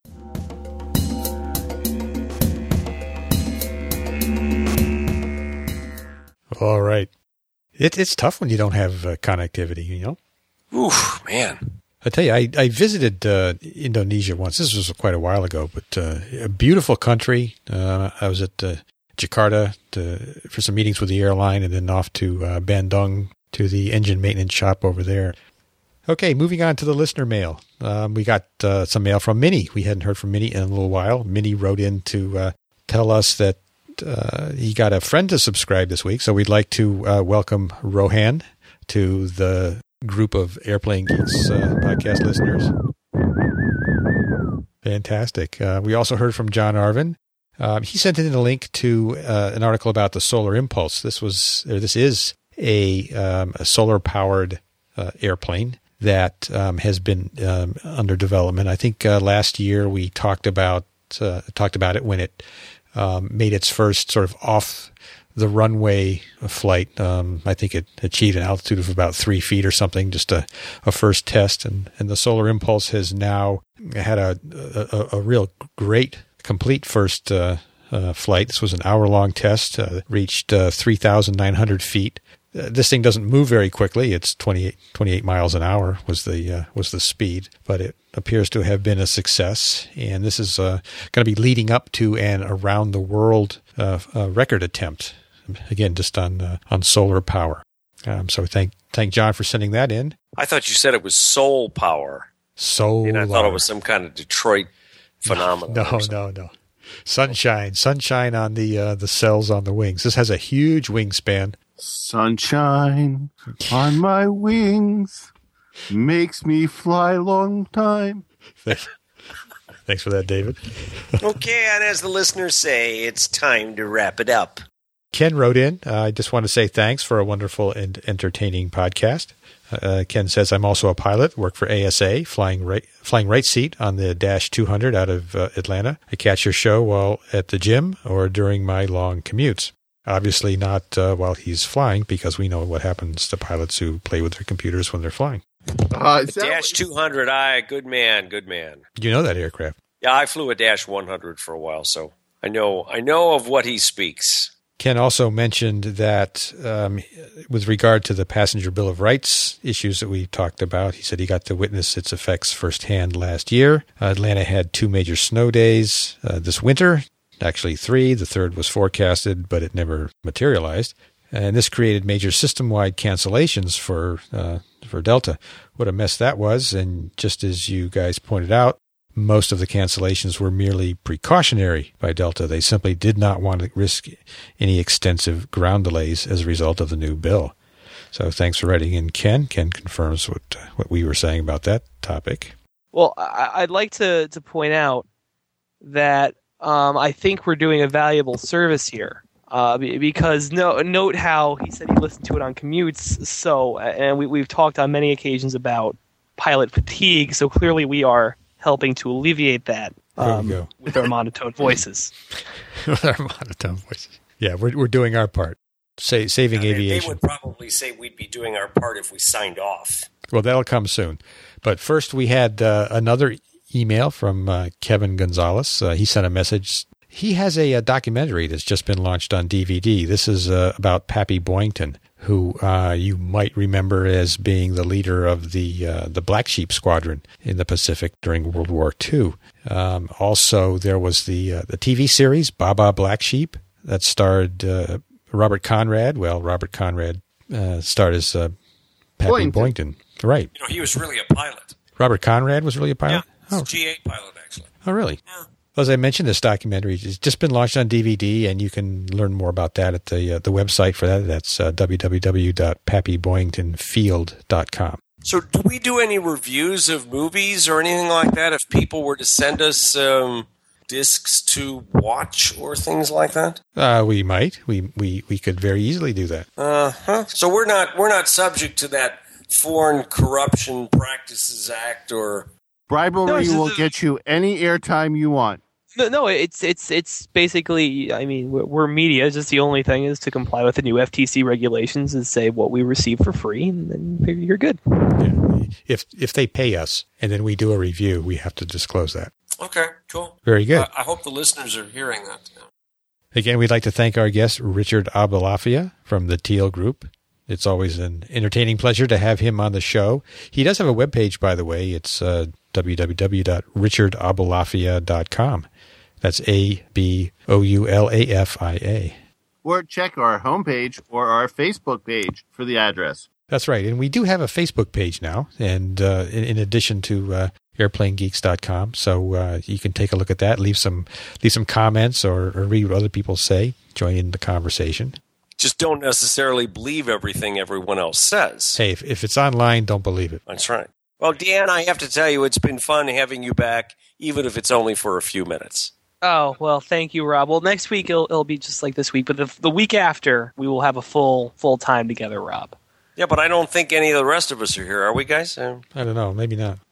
Speaker 1: All right. It, it's tough when you don't have uh, connectivity, you know?
Speaker 2: Oof, man.
Speaker 1: I tell you, I, I visited uh, Indonesia once. This was quite a while ago, but uh, a beautiful country. Uh, I was at uh, Jakarta to, for some meetings with the airline, and then off to uh, Bandung to the engine maintenance shop over there. Okay, moving on to the listener mail. Um, we got uh, some mail from Minnie. We hadn't heard from Minnie in a little while. Minnie wrote in to uh, tell us that uh, he got a friend to subscribe this week, so we'd like to uh, welcome Rohan to the group of Airplane Geeks uh, podcast listeners. Fantastic. Uh, we also heard from John Arvin. Um, he sent in a link to uh, an article about the Solar Impulse. This was, or this is a, um, a solar-powered uh, airplane that um, has been um, under development. I think uh, last year we talked about uh, talked about it when it um, made its first sort of off the runway flight. Um, I think it achieved an altitude of about three feet or something, just a, a first test. And, and the Solar Impulse has now had a a, a real great complete first uh, uh, flight. This was an hour long test. Uh, reached uh, three thousand nine hundred feet. Uh, this thing doesn't move very quickly. It's twenty-eight, twenty-eight miles an hour was the uh, was the speed, but it appears to have been a success. And this is uh, going to be leading up to an around the world uh, uh, record attempt. Again, just on uh, on solar power. Um, so thank thank John for sending that in.
Speaker 2: I thought you said it was soul power.
Speaker 1: Solar.
Speaker 2: And I thought it was some kind of Detroit phenomenon.
Speaker 1: No, no, no. Sunshine, sunshine on the uh, the cells on the wings. This has a huge wingspan.
Speaker 5: Sunshine on my wings makes me fly long time.
Speaker 1: Thanks for that, David.
Speaker 2: Okay, and as the listeners say, it's time to wrap it up.
Speaker 1: Ken wrote in. Uh, I just want to say thanks for a wonderful and entertaining podcast. Uh, Ken says, I'm also a pilot, work for A S A, flying right, flying right seat on the Dash two hundred out of uh, Atlanta. I catch your show while at the gym or during my long commutes. Obviously not uh, while he's flying, because we know what happens to pilots who play with their computers when they're flying.
Speaker 3: Uh, that,
Speaker 2: Dash two hundred, I, good man, good man.
Speaker 1: You know that aircraft.
Speaker 2: Yeah, I flew a Dash one hundred for a while, so I know I know of what he speaks.
Speaker 1: Ken also mentioned that um, with regard to the passenger Bill of Rights issues that we talked about, he said he got to witness its effects firsthand last year. Uh, Atlanta had two major snow days uh, this winter, actually three. The third was forecasted, but it never materialized. And this created major system-wide cancellations for uh, for Delta. What a mess that was. And just as you guys pointed out, most of the cancellations were merely precautionary by Delta. They simply did not want to risk any extensive ground delays as a result of the new bill. So thanks for writing in, Ken. Ken confirms what uh, what we were saying about that topic.
Speaker 6: Well, I, I'd like to, to point out that um, I think we're doing a valuable service here. Uh, because no, note how he said he listened to it on commutes. So, and we, we've talked on many occasions about pilot fatigue. So clearly we are helping to alleviate that um, with our monotone voices.
Speaker 1: With our monotone voices. Yeah, we're we're doing our part. Say, saving
Speaker 2: yeah,
Speaker 1: aviation.
Speaker 2: They would probably say we'd be doing our part if we signed off.
Speaker 1: Well, that'll come soon. But first we had uh, another email from uh, Kevin Gonzalez. Uh, he sent a message. He has a, a documentary that's just been launched on D V D. This is uh, about Pappy Boyington, who uh, you might remember as being the leader of the uh, the Black Sheep Squadron in the Pacific during World War Two. Um, also, there was the uh, the T V series Baba Black Sheep that starred uh, Robert Conrad. Well, Robert Conrad uh, starred as uh, Pappy Boyington. Boyington. Right.
Speaker 2: You know, he was really a pilot.
Speaker 1: Robert Conrad was really a pilot?
Speaker 2: Yeah, he's
Speaker 1: oh.
Speaker 2: a G eight pilot, actually.
Speaker 1: Oh, really?
Speaker 2: Yeah.
Speaker 1: As I mentioned, this documentary has just been launched on D V D, and you can learn more about that at the uh, the website for that. That's uh, w w w dot pappy boyington field dot com.
Speaker 2: So do we do any reviews of movies or anything like that if people were to send us um, discs to watch or things like that?
Speaker 1: Uh, we might. We, we we could very easily do that.
Speaker 2: Uh-huh. So we're not we're not subject to that Foreign Corruption Practices Act or...
Speaker 5: Bribery
Speaker 6: No,
Speaker 5: will
Speaker 6: the-
Speaker 5: get you any airtime you want.
Speaker 6: No, no, it's it's it's basically. I mean, we're, we're media. Just the only thing is to comply with the new F T C regulations and say what we receive for free, and then you're good.
Speaker 1: Yeah. If if they pay us and then we do a review, we have to disclose that.
Speaker 2: Okay, cool.
Speaker 1: Very good.
Speaker 2: I, I hope the listeners are hearing that.
Speaker 1: Again, we'd like to thank our guest, Richard Abulafia from the Teal Group. It's always an entertaining pleasure to have him on the show. He does have a webpage, by the way. It's uh, w w w dot richard abulafia dot com. That's A B O U L A F I A.
Speaker 5: Or check our homepage or our Facebook page for the address.
Speaker 1: That's right. And we do have a Facebook page now, and uh, in, in addition to uh, airplane geeks dot com. So uh, you can take a look at that, leave some leave some comments or, or read what other people say, join in the conversation.
Speaker 2: Just don't necessarily believe everything everyone else says.
Speaker 1: Hey, if, if it's online, don't believe it.
Speaker 2: That's right. Well, Dan, I have to tell you, it's been fun having you back, even if it's only for a few minutes.
Speaker 6: Oh, well, thank you, Rob. Well, next week it'll, it'll be just like this week, but the, the week after we will have a full full time together, Rob.
Speaker 2: Yeah, but I don't think any of the rest of us are here, are we, guys? Um,
Speaker 1: I don't know. Maybe not.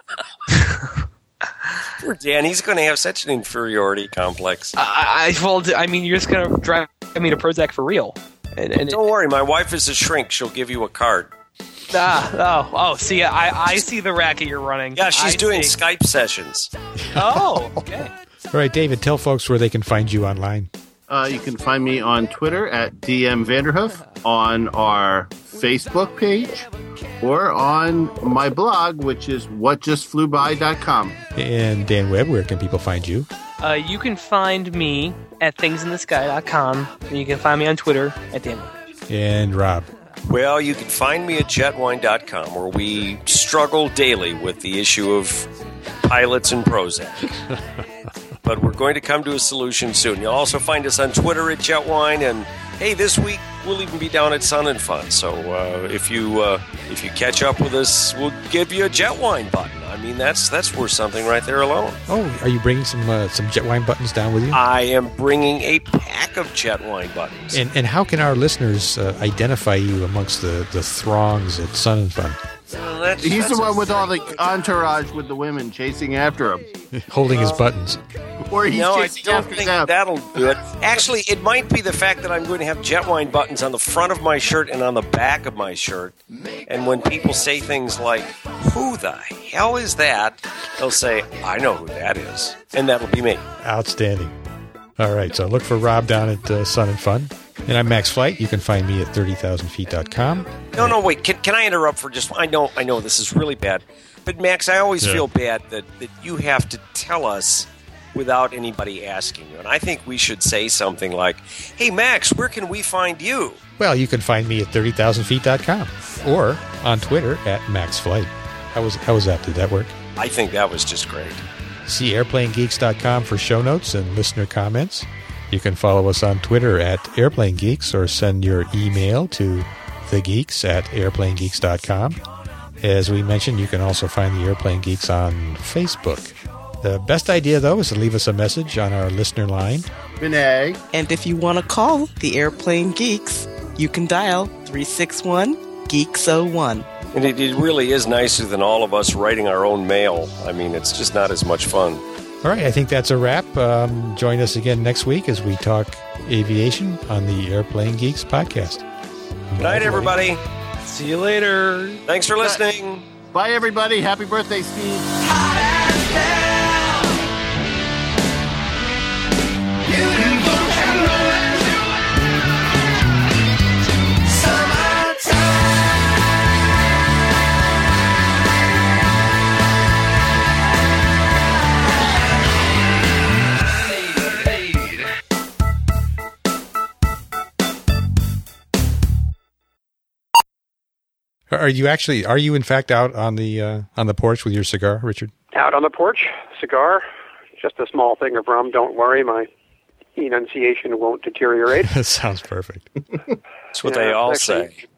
Speaker 2: Poor Dan, he's going to have such an inferiority complex.
Speaker 6: I, I well, I mean, you're just going to drive me to Prozac for real. And, and
Speaker 2: don't worry, my wife is a shrink. She'll give you a card.
Speaker 6: Ah, oh, oh, see, I, I see the racket you're running.
Speaker 2: Yeah, she's
Speaker 6: I
Speaker 2: doing
Speaker 6: see.
Speaker 2: Skype sessions.
Speaker 6: Oh, okay.
Speaker 1: All right, David, tell folks where they can find you online.
Speaker 5: Uh, you can find me on Twitter at D M Vanderhoof, on our Facebook page, or on my blog, which is what just flew by dot com.
Speaker 1: And Dan Webb, where can people find you?
Speaker 6: Uh, you can find me at things in the sky dot com, and you can find me on Twitter at Dan Webb.
Speaker 1: And Rob.
Speaker 2: Well, you can find me at jetwine dot com, where we struggle daily with the issue of pilots and Prozac. But we're going to come to a solution soon. You'll also find us on Twitter at Jetwine, and hey, this week we'll even be down at Sun and Fun. So uh, if you uh, if you catch up with us, we'll give you a Jetwine button. I I mean, that's that's worth something right there alone.
Speaker 1: Oh, are you bringing some uh, some jet wine buttons down with you?
Speaker 2: I am bringing a pack of jet wine buttons.
Speaker 1: And and how can our listeners uh, identify you amongst the, the throngs at Sun and Fun?
Speaker 2: Well, that's,
Speaker 5: He's
Speaker 2: that's
Speaker 5: the one
Speaker 2: a-
Speaker 5: with all the entourage with the women chasing after him.
Speaker 1: Holding his buttons.
Speaker 5: Or he's
Speaker 2: No, I
Speaker 5: chasing
Speaker 2: don't
Speaker 5: after
Speaker 2: think
Speaker 5: them.
Speaker 2: that'll do it. Actually, it might be the fact that I'm going to have jet wine buttons on the front of my shirt and on the back of my shirt. And when people say things like, "Who the hell is that?" they'll say, "I know who that is." And that'll be me.
Speaker 1: Outstanding. All right, so look for Rob down at uh, Sun and Fun. And I'm Max Flight. You can find me at thirty thousand feet dot com.
Speaker 2: No, no, wait. Can, can I interrupt for just? I know, I know, this is really bad, but Max, I always
Speaker 1: Yeah.
Speaker 2: feel bad that, that you have to tell us without anybody asking you, and I think we should say something like, "Hey, Max, where can we find you?"
Speaker 1: Well, you can find me at thirty thousand feet dot com or on Twitter at Max Flight. How was how was that? Did that work?
Speaker 2: I think that was just great.
Speaker 1: See airplane geeks dot com for show notes and listener comments. You can follow us on Twitter at Airplane Geeks or send your email to thegeeks at airplane geeks dot com. As we mentioned, you can also find the Airplane Geeks on Facebook. The best idea, though, is to leave us a message on our listener line.
Speaker 5: Renee.
Speaker 10: And if you want to call the Airplane Geeks, you can dial three six one, geeks oh one.
Speaker 2: And it, it really is nicer than all of us writing our own mail. I mean, it's just not as much fun.
Speaker 1: All right, I think that's a wrap. Um, join us again next week as we talk aviation on the Airplane Geeks podcast.
Speaker 2: Good night, everybody.
Speaker 6: See you later.
Speaker 2: Thanks for listening.
Speaker 5: Bye, everybody. Happy birthday, Steve.
Speaker 1: Are you actually? Are you in fact out on the uh, on the porch with your cigar, Richard?
Speaker 4: Out on the porch, cigar, just a small thing of rum. Don't worry, my enunciation won't deteriorate.
Speaker 1: That sounds perfect.
Speaker 2: That's what
Speaker 4: Yeah,
Speaker 2: they all
Speaker 4: actually-
Speaker 2: say.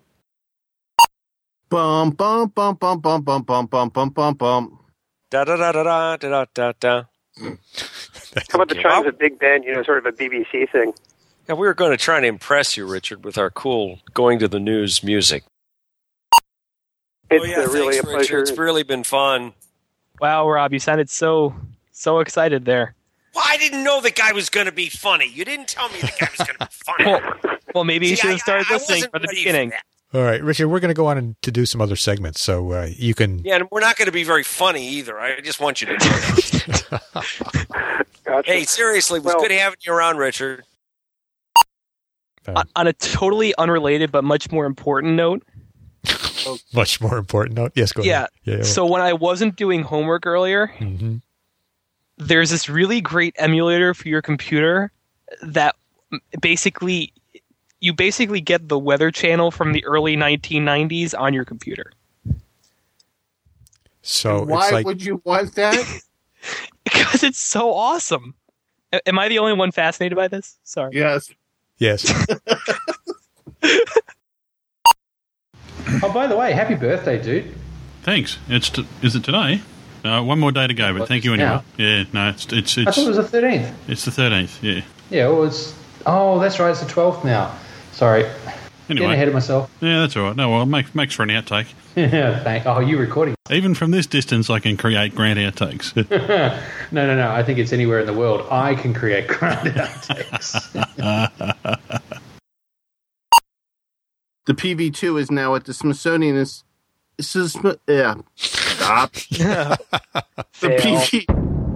Speaker 5: Bum, bum, bum, bum, bum, bum, bum, bum, bum, bum, bum.
Speaker 2: Da da da da da da da da.
Speaker 4: How about the chimes of Big Ben, you know, sort of a B B C thing?
Speaker 2: Yeah, we were going to try to impress you, Richard, with our cool going to the news music.
Speaker 4: It's
Speaker 2: oh, yeah,
Speaker 4: uh, really
Speaker 2: thanks,
Speaker 4: a pleasure.
Speaker 2: Richard. It's really been fun.
Speaker 6: Wow, Rob, you sounded so so excited there.
Speaker 2: Well, I didn't know the guy was going to be funny. You didn't tell me the guy was going to be funny.
Speaker 6: Well, well maybe you
Speaker 2: See,
Speaker 6: should
Speaker 2: I-
Speaker 6: have started
Speaker 2: I
Speaker 6: listening
Speaker 2: wasn't
Speaker 6: from the
Speaker 2: ready for
Speaker 6: beginning.
Speaker 2: that.
Speaker 1: All right, Richard, we're going to go on and to do some other segments, so uh, you can.
Speaker 2: Yeah, and we're not going to be very funny either. I just want you to know that.
Speaker 4: Gotcha.
Speaker 2: Hey, seriously, it was
Speaker 4: Well-
Speaker 2: good having you around, Richard.
Speaker 1: Uh,
Speaker 6: On- On a totally unrelated but much more important note,
Speaker 1: much more important note. Yes, go
Speaker 6: yeah.
Speaker 1: ahead. Yeah. yeah.
Speaker 6: So when I wasn't doing homework earlier,
Speaker 1: hmm
Speaker 6: there's this really great emulator for your computer that basically you basically get the Weather Channel from the early nineteen nineties on your computer.
Speaker 1: So
Speaker 5: Why
Speaker 1: it's like
Speaker 5: would you want that?
Speaker 6: Because it's so awesome. A- Am I the only one fascinated by this? Sorry.
Speaker 5: Yes.
Speaker 1: yes.
Speaker 11: Oh, by the way, happy birthday, dude.
Speaker 8: Thanks. It's t- is it today? Uh, one more day to go, but
Speaker 11: What,
Speaker 8: thank you anyway.
Speaker 11: now?
Speaker 8: Yeah, no, it's it's
Speaker 11: I
Speaker 8: it's
Speaker 11: thought it was the thirteenth.
Speaker 8: it's the thirteenth. Yeah.
Speaker 11: Yeah, well, it's... Oh, that's right, it's the twelfth now. Sorry. Getting ahead
Speaker 8: Anyway,
Speaker 11: of myself.
Speaker 8: yeah, that's all right. No, well, make makes for an outtake.
Speaker 11: Thank. Oh, you recording?
Speaker 8: Even from this distance, I can create great outtakes.
Speaker 11: No, no, no. I think it's anywhere in the world. I can create ground outtakes.
Speaker 5: The P V two is now at the Smithsonian. Is, is, yeah. Stop. The
Speaker 4: Fail.
Speaker 5: P V